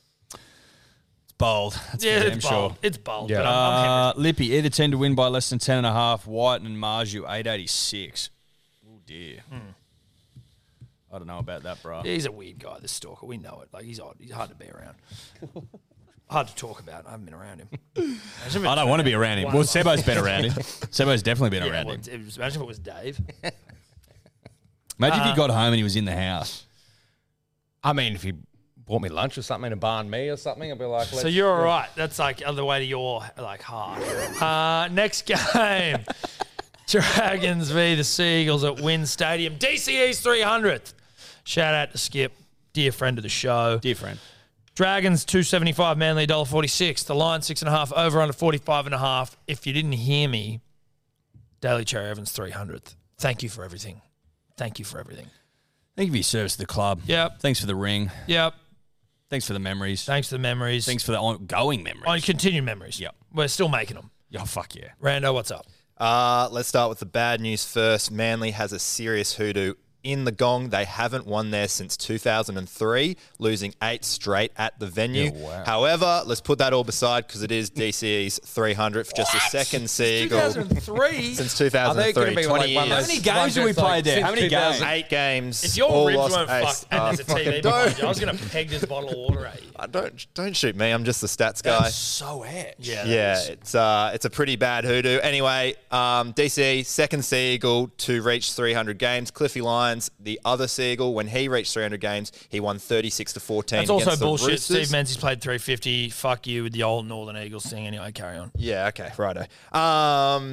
bold. That's Yeah, for it's damn bold. sure. It's bold. Yeah. But I'm Lippy, either 10 to win by less than 10.5. White and Marju, 886. Oh, dear. I don't know about that, bro. He's a weird guy, this stalker. We know it. He's odd. He's hard to be around. Hard to talk about. I haven't been around him. I don't want to be around him. Well, Sebo's been around him. Sebo's definitely been around him. Imagine if it was Dave. Imagine if he got home and he was in the house. I mean, if he bought me lunch or something and barn me or something, I'd be like, So you're all right. That's on the way to your heart. Next game. Dragons v the Seagulls at Wynn Stadium. DCE's 300th. Shout out to Skip, dear friend of the show. Dear friend. Dragons $2.75, Manly $1.46. The line 6.5, over under 45.5. If you didn't hear me, Daly Cherry Evans 300th. Thank you for everything. Thank you for everything. Thank you for your service to the club. Yep. Thanks for the ring. Yep. Thanks for the memories. Thanks for the memories. Thanks for the ongoing memories. On continued memories. Yep. We're still making them. Oh, fuck yeah. Rando, what's up? Let's start with the bad news first. Manly has a serious hoodoo in the Gong. They haven't won there since 2003, losing 8 straight at the venue. Yeah, wow. However, let's put that all beside because it is DCE's 300th for just a second Seagull. 2003? Since Are they 2003, going to be 20 like one of years. those How many games have we played there? How many games? 8 games. If your all ribs lost weren't ace. fucked and there's a TV Fucking behind you, I was going to peg this bottle of water at you. Don't shoot me. I'm just the stats guy. So edge. Yeah, it's a pretty bad hoodoo. Anyway, DC, second Seagull to reach 300 games. Cliffy Lyons, the other Seagull, when he reached 300 games, he won 36-14 That's also against the bullshit. Roosters. Steve Menzies played 350. Fuck you with the old Northern Eagles thing. Anyway, carry on. Yeah, okay, righto.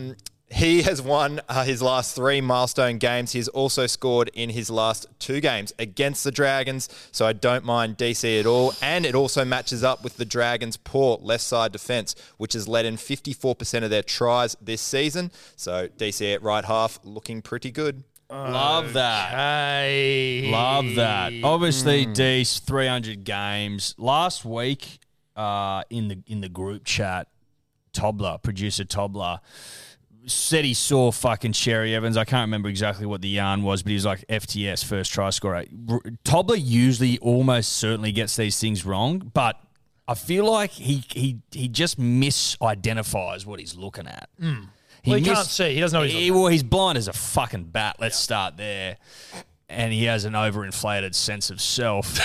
He has won his last 3 milestone games. He's also scored in his last 2 games against the Dragons, so I don't mind DC at all. And it also matches up with the Dragons' poor left side defence, which has let in 54% of their tries this season. So DC at right half looking pretty good. Love that. Hey. Love that. Obviously, Dees, 300 games. Last week in the group chat, producer Tobler, said he saw fucking Cherry Evans. I can't remember exactly what the yarn was, but he was like FTS, first try scorer. Tobler usually almost certainly gets these things wrong, but I feel like he just misidentifies what he's looking at. He can't see. He doesn't know what he's looking at. He's blind as a fucking bat. Let's start there. And he has an overinflated sense of self.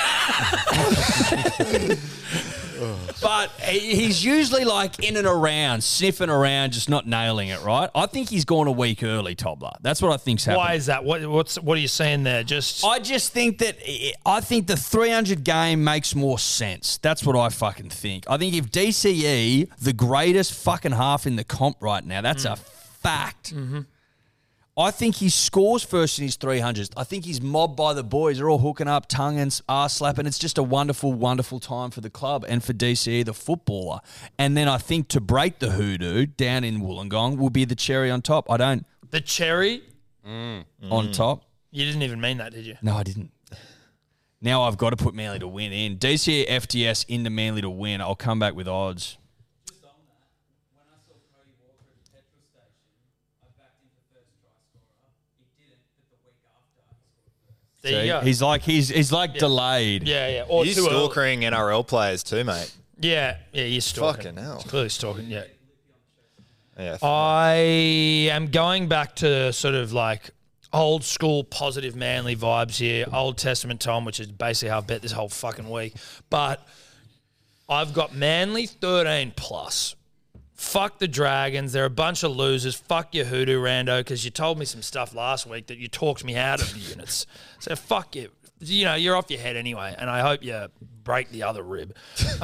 But he's usually like in and around, sniffing around, just not nailing it, right? I think he's gone a week early, Tobler. That's what I think's happening. Why is that? What are you saying there? I just think that I think the 300 game makes more sense. That's what I fucking think. I think if DCE, the greatest fucking half in the comp right now, that's a fact. Mm-hmm. I think he scores first in his 300s. I think he's mobbed by the boys. They're all hooking up, tongue and arse slapping. It's just a wonderful, wonderful time for the club and for DCE, the footballer. And then I think to break the hoodoo down in Wollongong will be the cherry on top. The cherry? On top. You didn't even mean that, did you? No, I didn't. Now I've got to put Manly to win in. DCE FTS into Manly to win. I'll come back with odds. There you go. He's like delayed. Yeah. Or He's too early. stalking NRL players too, mate. Yeah, he's stalking. Fucking hell. He's clearly stalking, yeah. Yeah. I am going back to sort of like old school positive Manly vibes here. Old Testament Tom, which is basically how I've bet this whole fucking week. But I've got Manly 13 plus. Fuck the Dragons. They're a bunch of losers. Fuck your hoodoo, Rando, because you told me some stuff last week that you talked me out of the units. So fuck you. You know, you're off your head anyway, and I hope you break the other rib.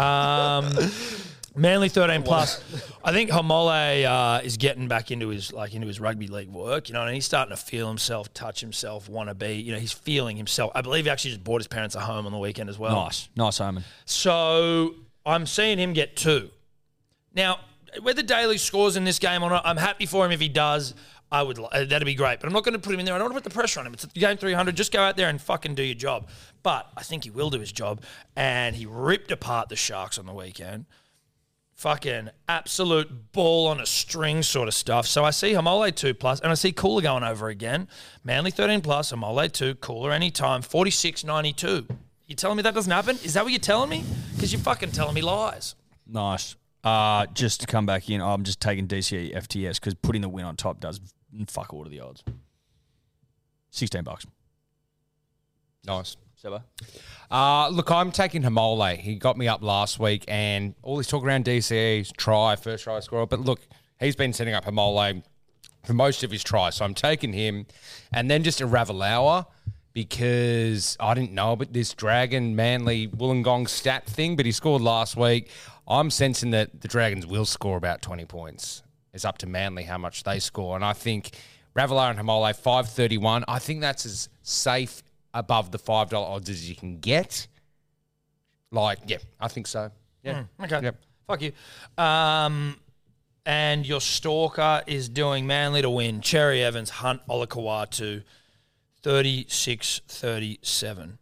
Manly 13 plus. I think Homole is getting back into his rugby league work, you know, and he's starting to feel himself, touch himself, want to be. You know, he's feeling himself. I believe he actually just bought his parents a home on the weekend as well. Nice omen. So I'm seeing him get 2. Now, whether Daly scores in this game or not, I'm happy for him if he does. That'd be great. But I'm not going to put him in there. I don't want to put the pressure on him. It's game 300. Just go out there and fucking do your job. But I think he will do his job. And he ripped apart the Sharks on the weekend. Fucking absolute ball on a string sort of stuff. So I see Homole 2 plus, and I see Cooler going over again. Manly 13 plus, Homole 2, Cooler anytime, 46.92. You telling me that doesn't happen? Is that what you're telling me? Because you're fucking telling me lies. Nice. Just to come back in, I'm just taking DCE FTS because putting the win on top does fuck all to the odds. $16. Nice. Seba? Look, I'm taking Homole. He got me up last week, and all this talk around DCE's first try scorer. But look, he's been setting up Homole for most of his tries, so I'm taking him. And then just a Ravalawa, because I didn't know about this Dragon Manly Wollongong stat thing, but he scored last week. I'm sensing that the Dragons will score about 20 points. It's up to Manly how much they score. And I think Ravalawa and Homole, 5.31. I think that's as safe above the $5 odds as you can get. I think so. Yeah. Okay. Yep. Fuck you. And your stalker is doing Manly to win. Cherry Evans, Hunt Olakau'atu, 36-37.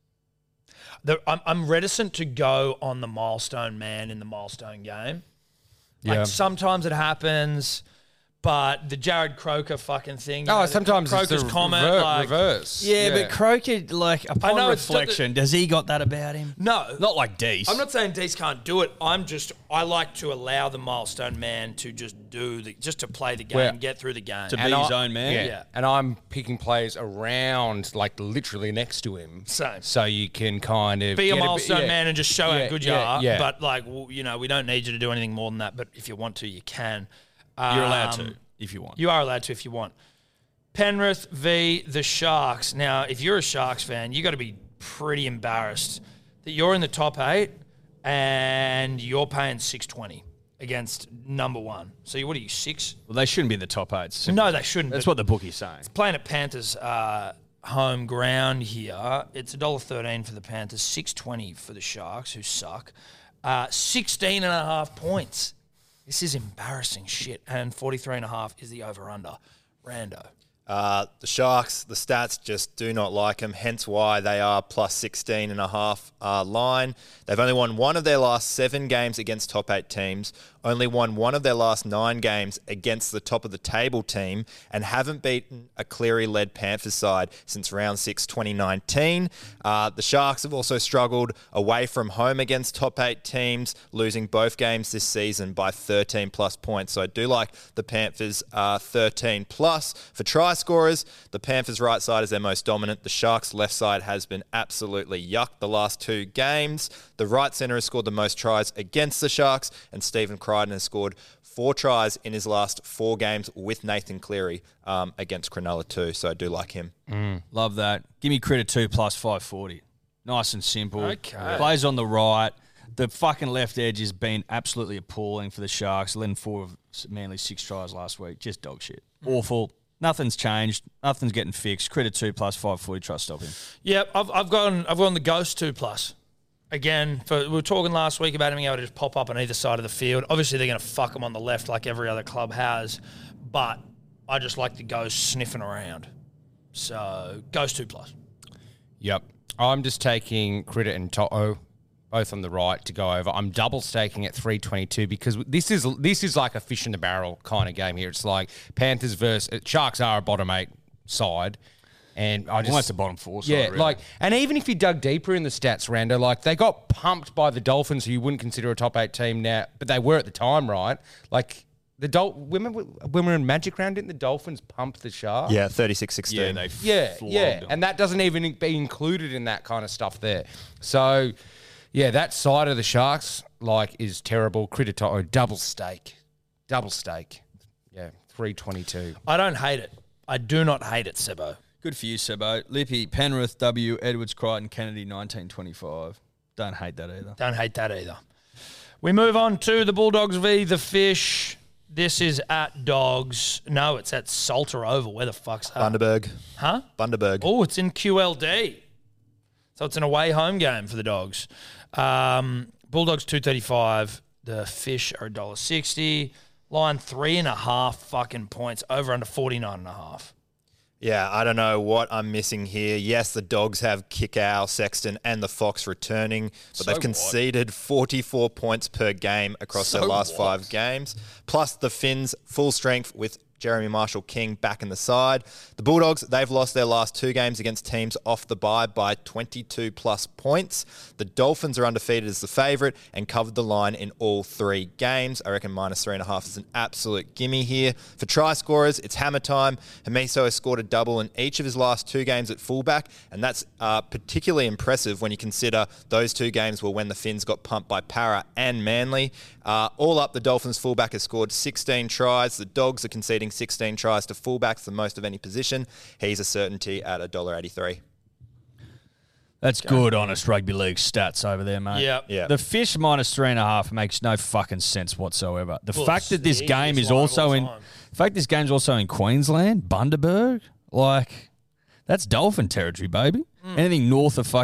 I'm reticent to go on the milestone man in the milestone game. Sometimes it happens, but the Jared Croker fucking thing. Sometimes Croker's it's the comment, reverse. Yeah, but Croker, upon reflection, does he got that about him? No. Not like Dees. I'm not saying Dees can't do it. I like to allow the milestone man to just to play the game, get through the game. To be his own man? Yeah. And I'm picking players around, literally next to him. Same. So you can kind of be a milestone man and just show how good you are. Yeah. But, we don't need you to do anything more than that. But if you want to, you can. You're allowed to, if you want. You are allowed to if you want. Penrith v. the Sharks. Now, if you're a Sharks fan, you got to be pretty embarrassed that you're in the top 8 and you're paying $6.20. against number one. So what are you, 6? Well, they shouldn't be in the top 8. No, they shouldn't. That's but what the bookie's saying. playing at Panthers home ground here, it's $1.13 for the Panthers, $6.20 for the Sharks, who suck. 16.5 points. This is embarrassing shit. And 43.5 is the over-under. Rando. The Sharks, the stats just do not like them, hence why they are plus 16.5 line. They've only won one of their last 7 games against top 8 teams, only won one of their last 9 games against the top of the table team, and haven't beaten a Cleary-led Panthers side since round 6, 2019. The Sharks have also struggled away from home against top 8 teams, losing both games this season by 13 plus points. So I do like the Panthers 13 plus. For try scorers, the Panthers' right side is their most dominant. The Sharks' left side has been absolutely yuck the last 2 games. The right centre has scored the most tries against the Sharks, and Stephen Crichton has scored 4 tries in his last 4 games with Nathan Cleary against Cronulla too. So I do like him. Love that. Give me Critter 2 plus 540. Nice and simple. Okay. Plays on the right. The fucking left edge has been absolutely appalling for the Sharks. 4 of Manly's 6 tries last week. Just dog shit. Awful. Nothing's changed. Nothing's getting fixed. Critter 2 plus 540. Try to stop him. Yep, I've gone the Ghost 2 plus. Again, we were talking last week about him being able to just pop up on either side of the field. Obviously, they're going to fuck him on the left like every other club has, but I just like the Ghost sniffing around. So, Ghost 2 plus. Yep. I'm just taking Critter and To'o, both on the right, to go over. I'm double staking at 322 because this is like a fish in the barrel kind of game here. It's like Panthers versus Sharks are a bottom 8 side. And I just Almost a bottom 4 side, yeah, really. and even if you dug deeper in the stats, Rando, like they got pumped by the Dolphins, who you wouldn't consider a top 8 team now, but they were at the time, right? Like when we were in Magic Round, didn't the Dolphins pump the Sharks? Yeah, 36-16. Yeah, they flogged them. and that doesn't even be included in that kind of stuff there. So, yeah, that side of the Sharks is terrible. Critter To'o, double stake, yeah, 322. I don't hate it. I do not hate it, Sebo. Good for you, Sebo. Lippy, Penrith, W, Edwards, Crichton, Kennedy, 1925. Don't hate that either. Don't hate that either. We move on to the Bulldogs v. the Fish. This is at Dogs. No, it's at Salter Oval. Where the fuck's that? Bundaberg. Huh? Bundaberg. Oh, it's in QLD. So it's an away home game for the Dogs. Bulldogs 235. The Fish are $1.60. Line 3.5 fucking points. Over under 49.5. Yeah, I don't know what I'm missing here. Yes, the Dogs have Kickow, Sexton, and the Fox returning, but they've conceded 44 points per game across their last 5 games. Plus the Finns, full strength with Jeremy Marshall-King back in the side. The Bulldogs, they've lost their last 2 games against teams off the bye by 22 plus points. The Dolphins are undefeated as the favourite and covered the line in all 3 games. I reckon minus 3.5 is an absolute gimme here. For try scorers, it's hammer time. Hamiso has scored a double in each of his last 2 games at fullback, and that's particularly impressive when you consider those 2 games were when the Finns got pumped by Para and Manly. All up, the Dolphins fullback has scored 16 tries. The Dogs are conceding 16 tries to fullbacks, the most of any position. He's a certainty at $1.83. That's good, honest rugby league stats over there, mate. Yeah. The Fish minus 3.5 makes no fucking sense whatsoever. The fact that this game is also in Queensland, Bundaberg, that's Dolphin territory, baby. Anything north of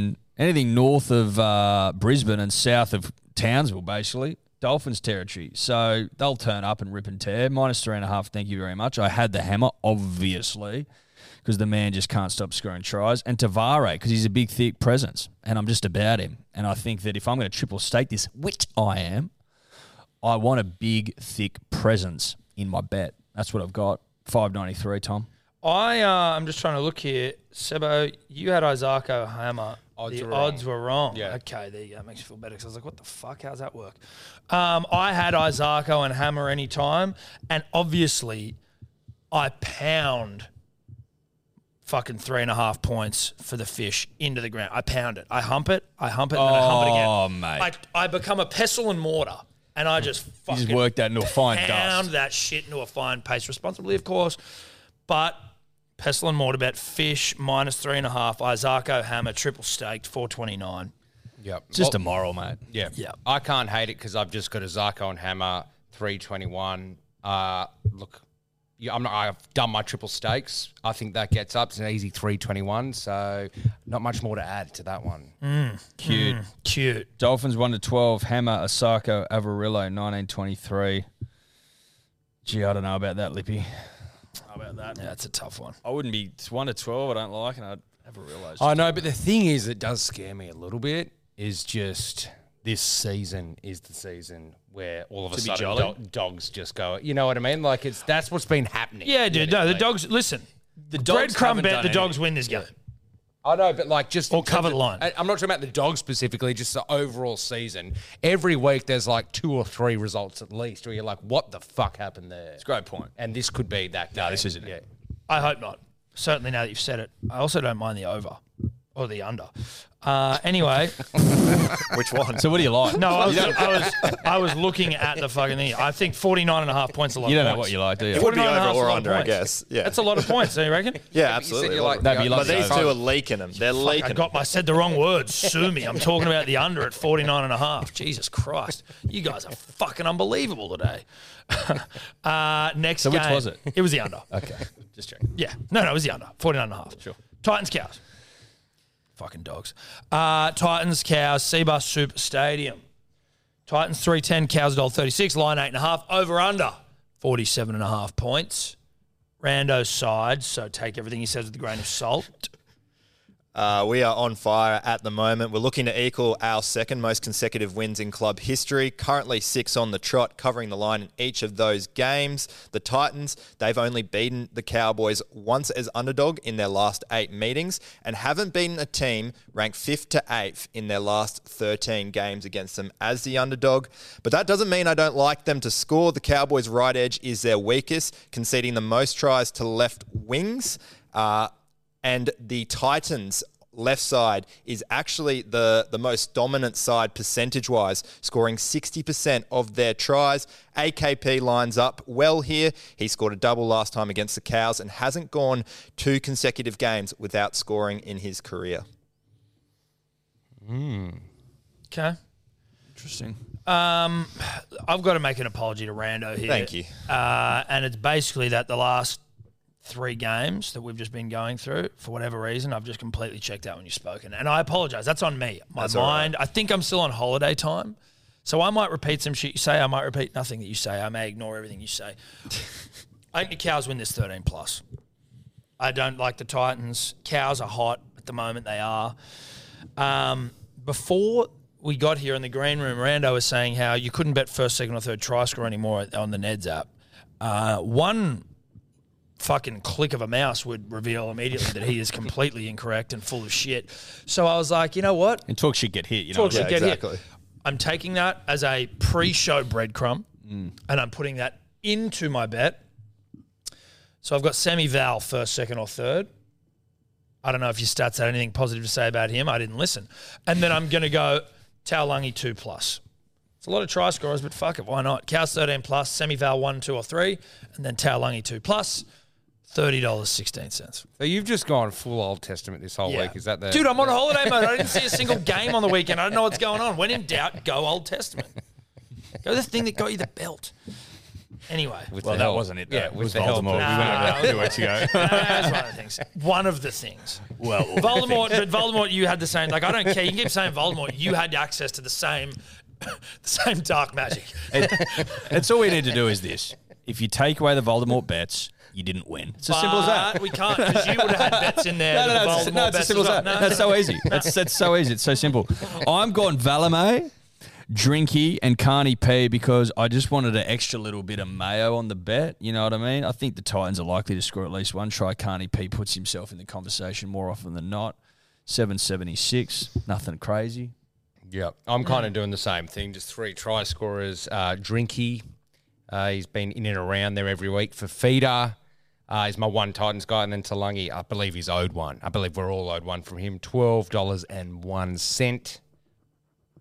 Brisbane and south of Townsville, basically, Dolphins territory. So they'll turn up and rip and tear. Minus 3.5, thank you very much. I had the hammer, obviously, because the man just can't stop scoring tries. And Tavare, because he's a big, thick presence, and I'm just about him. And I think that if I'm going to triple stake this, which I am, I want a big, thick presence in my bet. That's what I've got. $5.93, Tom. I'm just trying to look here. Sebo, you had Isako Hammer. Odds were wrong. Yeah. Okay, there you go. That makes you feel better because I was like, what the fuck? How's that work? I had Isako and Hammer anytime, and obviously I pound fucking 3.5 points for the Fish into the ground. I pound it. I hump it, and then I hump it again. Oh, mate. I become a pestle and mortar, and I just fucking just work that into a fine pound dust. that shit into a fine paste responsibly, of course, but pestle and mortar bet, Fish minus 3.5, Isako Hammer triple staked, $4.29. Yep. It's just a moral, mate. Yeah. Yeah. I can't hate it because I've just got a Zarko and Hammer 321. Look, I've done my triple stakes. I think that gets up to an easy 321. So not much more to add to that one. Cute. Dolphins 1-12. Hammer, Osako, Avarillo, 1923. Gee, I don't know about that, Lippy. How about that? Yeah, that's a tough one. I wouldn't be. It's 1-12. I don't like, and I'd Avarillo. I know, but the thing is, it does scare me a little bit. Is just this season is the season where all of a sudden dogs just go. You know what I mean? Like that's what's been happening. Yeah, dude. No, the dogs. Listen, The dogs breadcrumb haven't bet done the dogs anything. win this game. I know, but like just Or in terms cover the of- line. I'm not talking about the dogs specifically, just the overall season. Every week there's like 2 or 3 results at least where you're like, what the fuck happened there? It's a great point. And this could be that. No, game. this isn't it. Yeah. I hope not. Certainly now that you've said it. I also don't mind the over or the under. Anyway, Which one? So what do you like? no, I was looking at the fucking thing. I think 49.5 points a lot You don't of know points. what you like, do you? It would be 49.5 over is a or lot of under, I points. guess. Yeah. That's a lot of points, don't you reckon? Yeah, But you said absolutely. you A lot like- of- No, but you like but these the two over. are leaking them. They're I leaking them. I said the wrong words. Sue me. I'm talking about the under at 49.5. Jesus Christ. You guys are fucking unbelievable today. Next So which game. was it? It was the under. Okay, just checking. Yeah. No, it was the under. 49.5. Sure. Titans, Cows. Fucking dogs. Titans, Cows, Seabus Super Stadium. Titans 310, Cows $1.36, line 8.5, over under 47.5 points. Rando's side, so take everything he says with a grain of salt. We are on fire at the moment. We're looking to equal our second most consecutive wins in club history. Currently 6 on the trot, covering the line in each of those games. The Titans, they've only beaten the Cowboys once as underdog in their last 8 meetings and haven't beaten a team ranked 5th to 8th in their last 13 games against them as the underdog. But that doesn't mean I don't like them to score. The Cowboys' right edge is their weakest, conceding the most tries to left wings. And the Titans' left side is actually the most dominant side percentage-wise, scoring 60% of their tries. AKP lines up well here. He scored a double last time against the Cows and hasn't gone 2 consecutive games without scoring in his career. Okay. Interesting. I've got to make an apology to Rando here. Thank you. And it's basically that the last 3 games that we've just been going through, for whatever reason, I've just completely checked out when you've spoken. And I apologize. That's on me. My That's all right. mind, I think I'm still on holiday time. So I might repeat some shit you say. I might repeat nothing that you say. I may ignore everything you say. I think the Cows win this 13+. I don't like the Titans. Cows are hot at the moment. They are. Before we got here in the green room, Rando was saying how you couldn't bet first, second, or third try score anymore on the Neds app. One fucking click of a mouse would reveal immediately that he is completely incorrect and full of shit. So I was like, you know what? And talk shit get hit. You know. Talk shit Yeah, get exactly. hit. I'm taking that as a pre-show breadcrumb, and I'm putting that into my bet. So I've got Semi Val first, second, or third. I don't know if your stats had anything positive to say about him. I didn't listen. And then I'm going to go Taulagi 2+. It's a lot of try scorers, but fuck it, why not? Cows 13+, Semi Val 1, 2, or 3, and then Taulagi 2+, $30.16. So you've just gone full Old Testament this whole week. Is that the Dude, I'm on holiday mode. I didn't see a single game on the weekend. I don't know what's going on. When in doubt, go Old Testament. Go the thing that got you the belt. Anyway. With Well, the that help. wasn't it. Though. Yeah, It with was the help. Voldemort. We went over that 2 weeks ago. That's one of the things. One of the things. Well, Voldemort, you had the same. Like, I don't care. You can keep saying Voldemort. You had access to the same dark magic. It's all we need to do is this. If you take away the Voldemort bets, you didn't win. It's as simple as that. But we can't, because you would have had bets in there. No, the it's Voldemort as bets simple as well. that. No, That's so easy. That's so easy. It's so simple. I'm going Valame, Drinky, and Carney P because I just wanted an extra little bit of mayo on the bet. You know what I mean? I think the Titans are likely to score at least one try. Carney P puts himself in the conversation more often than not. 776, nothing crazy. Yeah, I'm kind of doing the same thing. Just 3 try scorers. Drinky, he's been in and around there every week for feeder. He's my one Titans guy, and then Taulagi, I believe he's owed one. I believe we're all owed one from him. $12.01.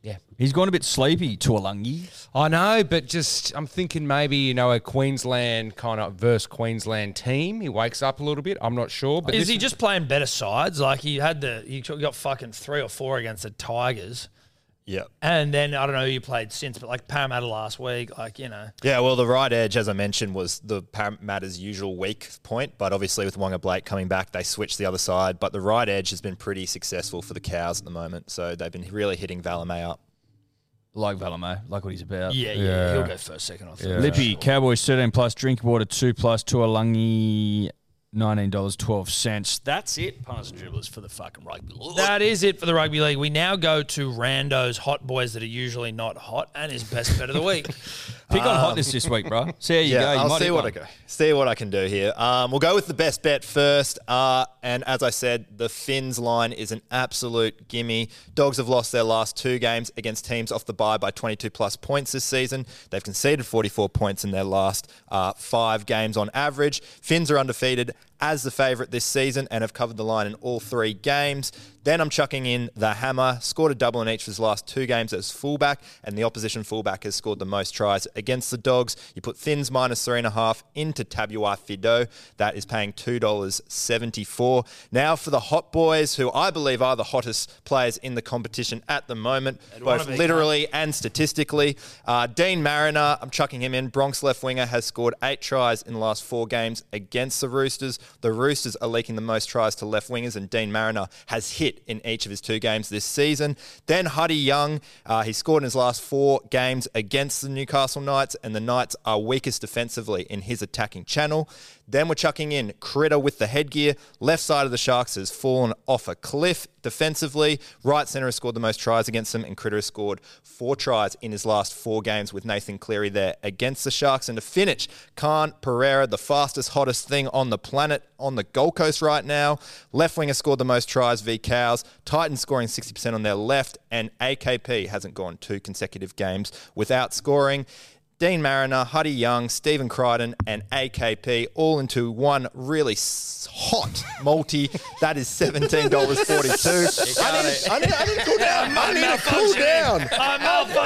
Yeah. He's gone a bit sleepy, Tuolangi. I know, but just I'm thinking maybe, a Queensland kind of versus Queensland team. He wakes up a little bit. I'm not sure. But Is he just playing better sides? Like he got fucking 3 or 4 against the Tigers. Yeah. And then I don't know who you played since, but like Parramatta last week, Yeah, well, the right edge, as I mentioned, was the Parramatta's usual weak point, but obviously with Wonga Blake coming back, they switched the other side. But the right edge has been pretty successful for the Cows at the moment, so they've been really hitting Valemei up. Like Valemei, like what he's about. Yeah. He'll go first, second, or third. Lippy, Cowboys 13 plus, drink water 2 plus, Tuolangi $19.12. That's it, punters and dribblers for the fucking rugby league. That is it for the rugby league. We now go to Rando's hot boys that are usually not hot and his best bet of the week. Pick on hotness this week, bro. See how you go. You I'll might see hit what one. see what I can do here. We'll go with the best bet first. And as I said, the Finns line is an absolute gimme. Dogs have lost their last 2 games against teams off the bye by 22 plus points this season. They've conceded 44 points in their last 5 games on average. Finns are undefeated as the favourite this season and have covered the line in all 3 games. Then I'm chucking in the Hammer, scored a double in each of his last 2 games as fullback, and the opposition fullback has scored the most tries against the Dogs. You put Finns minus 3.5 into Tabua Fido. That is paying $2.74. Now for the hot boys, who I believe are the hottest players in the competition at the moment, both literally and statistically. Dean Mariner, I'm chucking him in. Bronx left winger has scored 8 tries in the last 4 games against the Roosters. The Roosters are leaking the most tries to left wingers, and Dean Mariner has hit in each of his 2 games this season. Then Huddy Young, he scored in his last 4 games against the Newcastle Knights, and the Knights are weakest defensively in his attacking channel. Then we're chucking in Critter with the headgear. Left side of the Sharks has fallen off a cliff defensively. Right centre has scored the most tries against them, and Critter has scored 4 tries in his last 4 games with Nathan Cleary there against the Sharks. And to finish, Khan Pereira, the fastest, hottest thing on the planet on the Gold Coast right now. Left winger scored the most tries v Cows. Titans scoring 60% on their left, and AKP hasn't gone 2 consecutive games without scoring. Dean Mariner, Huddy Young, Stephen Crichton, and AKP all into one really hot multi. That is $17.42. I need to cool down. I need to cool down. I'm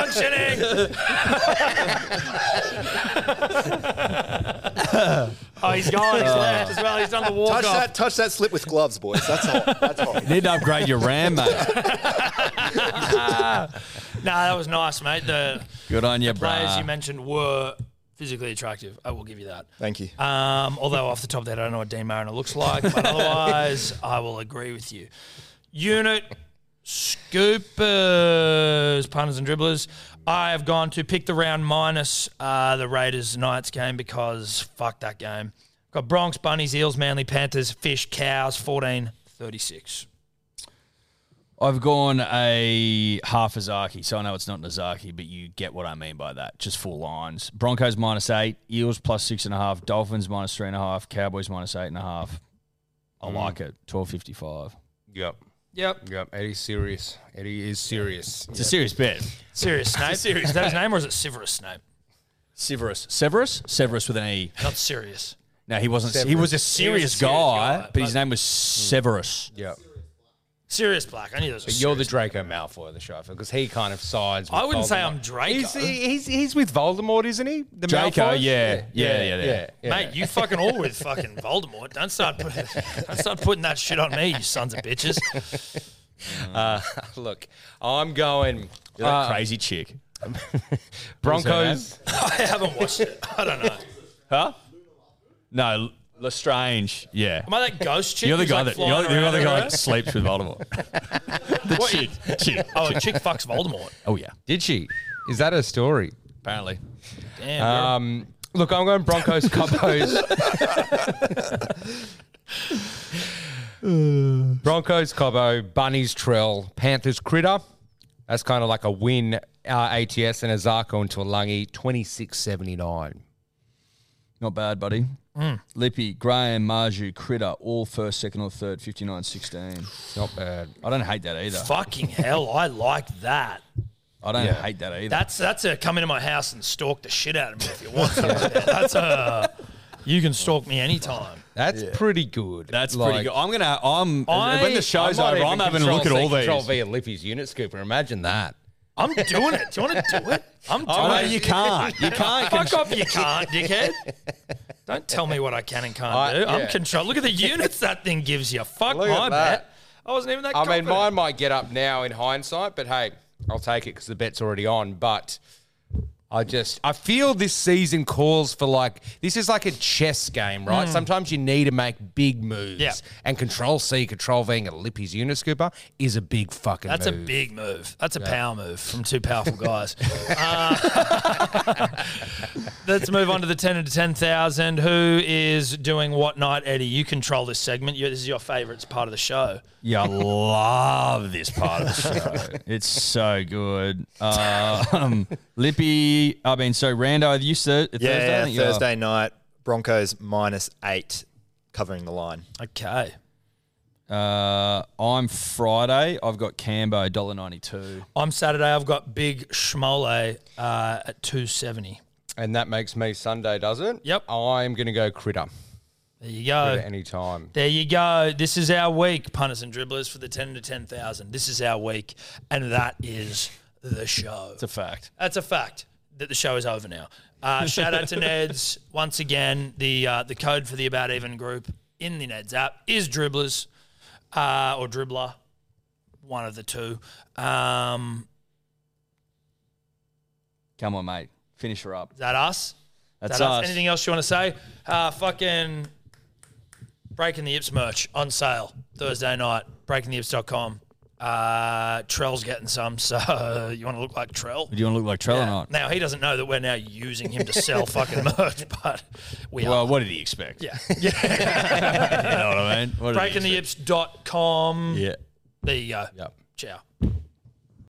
malfunctioning. Oh, he's gone. He's left as well. He's done the walk off. Touch that slip with gloves, boys. That's hot. That's hot. You need to upgrade your RAM, mate. That was nice, mate. The Good on you, players you bro. mentioned were physically attractive. I will give you that. Thank you. Although off the top of that, I don't know what Dean Mariner looks like, but otherwise, I will agree with you. Unit Scoopers, punters and dribblers. I have gone to pick the round minus the Raiders Knights game because fuck that game. Got Bronx, Bunnies, Eels, Manly, Panthers, Fish, Cows, 14-36. I've gone a half Azaki, so I know it's not an Azaki, but you get what I mean by that. Just 4 lines. Broncos -8, Eels +6.5, Dolphins -3.5, Cowboys -8.5. I like it. 12.55. Yep. Eddie's serious. Eddie is serious. It's a serious bet. Serious Snape. Is that his name or is it Severus Snape? Severus with an E. Not serious. No, he wasn't. He was a serious guy, but his name was Severus. Yep. Sirius Black. I knew there was a But you're the Sirius. Draco Malfoy of the show because he kind of sides with I wouldn't say Voldemort. I'm Draco. He's with Voldemort, isn't he? The Draco, Malfoys? yeah. Mate, you fucking all with fucking Voldemort. Don't start putting that shit on me, you sons of bitches. Look, I'm going You're that crazy chick. Broncos. I haven't watched it. I don't know. Huh? No, Lestrange. Yeah. Am I that ghost chick? You're the who's, guy like, that flying you're the around other guy everywhere? that sleeps with Voldemort. The What? chick. Oh, a chick fucks Voldemort. Oh yeah. Did she? Is that a story? Apparently. Damn. Look, I'm going Broncos, Cobbos. Broncos, Cobbo, Bunnies, Trell, Panthers, Critter. That's kind of like a win ATS and a Zarko into a Lungy, 26.79. Not bad, buddy. Lippy, Graham, Marju, Critter, all first, second, or third, 59.16. Not bad. I don't hate that either. Fucking hell, I like that. I don't hate that either. That's a come into my house and stalk the shit out of me if you want to. That's a you can stalk me anytime. That's pretty good. That's pretty good. When the show's I might over, even I'm having a look at all these. Control V at Lippy's unit scooper. Imagine that. I'm doing it. Do you want to do it? I'm doing No, it. you can't. You can't. Fuck off, you can't, dickhead. Don't tell me what I can and can't do. I'm control. Look at the units that thing gives you. Fuck Look at my that. bet. I wasn't even that I confident. mean, mine might get up now in hindsight, but hey, I'll take it because the bet's already on. But I feel this season calls for this is like a chess game, right? Sometimes you need to make big moves. Yeah. And Control-C, Control-V and a Lippy's Uniscooper is a big fucking That's move. a big move. That's a power move from two powerful guys. Let's move on to the 10 to 10,000. Who is doing what night, Eddie? You control this segment. This is your favourite part of the show. Yeah, I love this part of the show. It's so good. Lippy, Rando, you said Thursday? I think you are. Thursday night, Broncos -8 covering the line. Okay. I'm Friday. I've got Cambo $1.92. I'm Saturday. I've got Big Schmole at $2.70. And that makes me Sunday, does it? Yep. I'm going to go Critter. There you go. Critter any time. There you go. This is our week, punters and dribblers, for the 10 to 10,000. This is our week, and that is the show. It's a fact. That's a fact that the show is over now. Shout out to Neds. Once again, the code for the About Even group in the Neds app is dribblers or dribbler, one of the two. Come on, mate. Finish her up. Is that us? That's Is that us. Anything else you want to say? Fucking Breaking the Yips merch on sale Thursday night. BreakingTheYips.com. Trell's getting some, so you want to look like Trell? Do you want to look like Trell or not? Now, he doesn't know that we're now using him to sell fucking merch, but we are. Well, what did he expect? Yeah. You know what I mean? What did he expect? BreakingTheYips.com. Yeah. There you go. Yep. Ciao.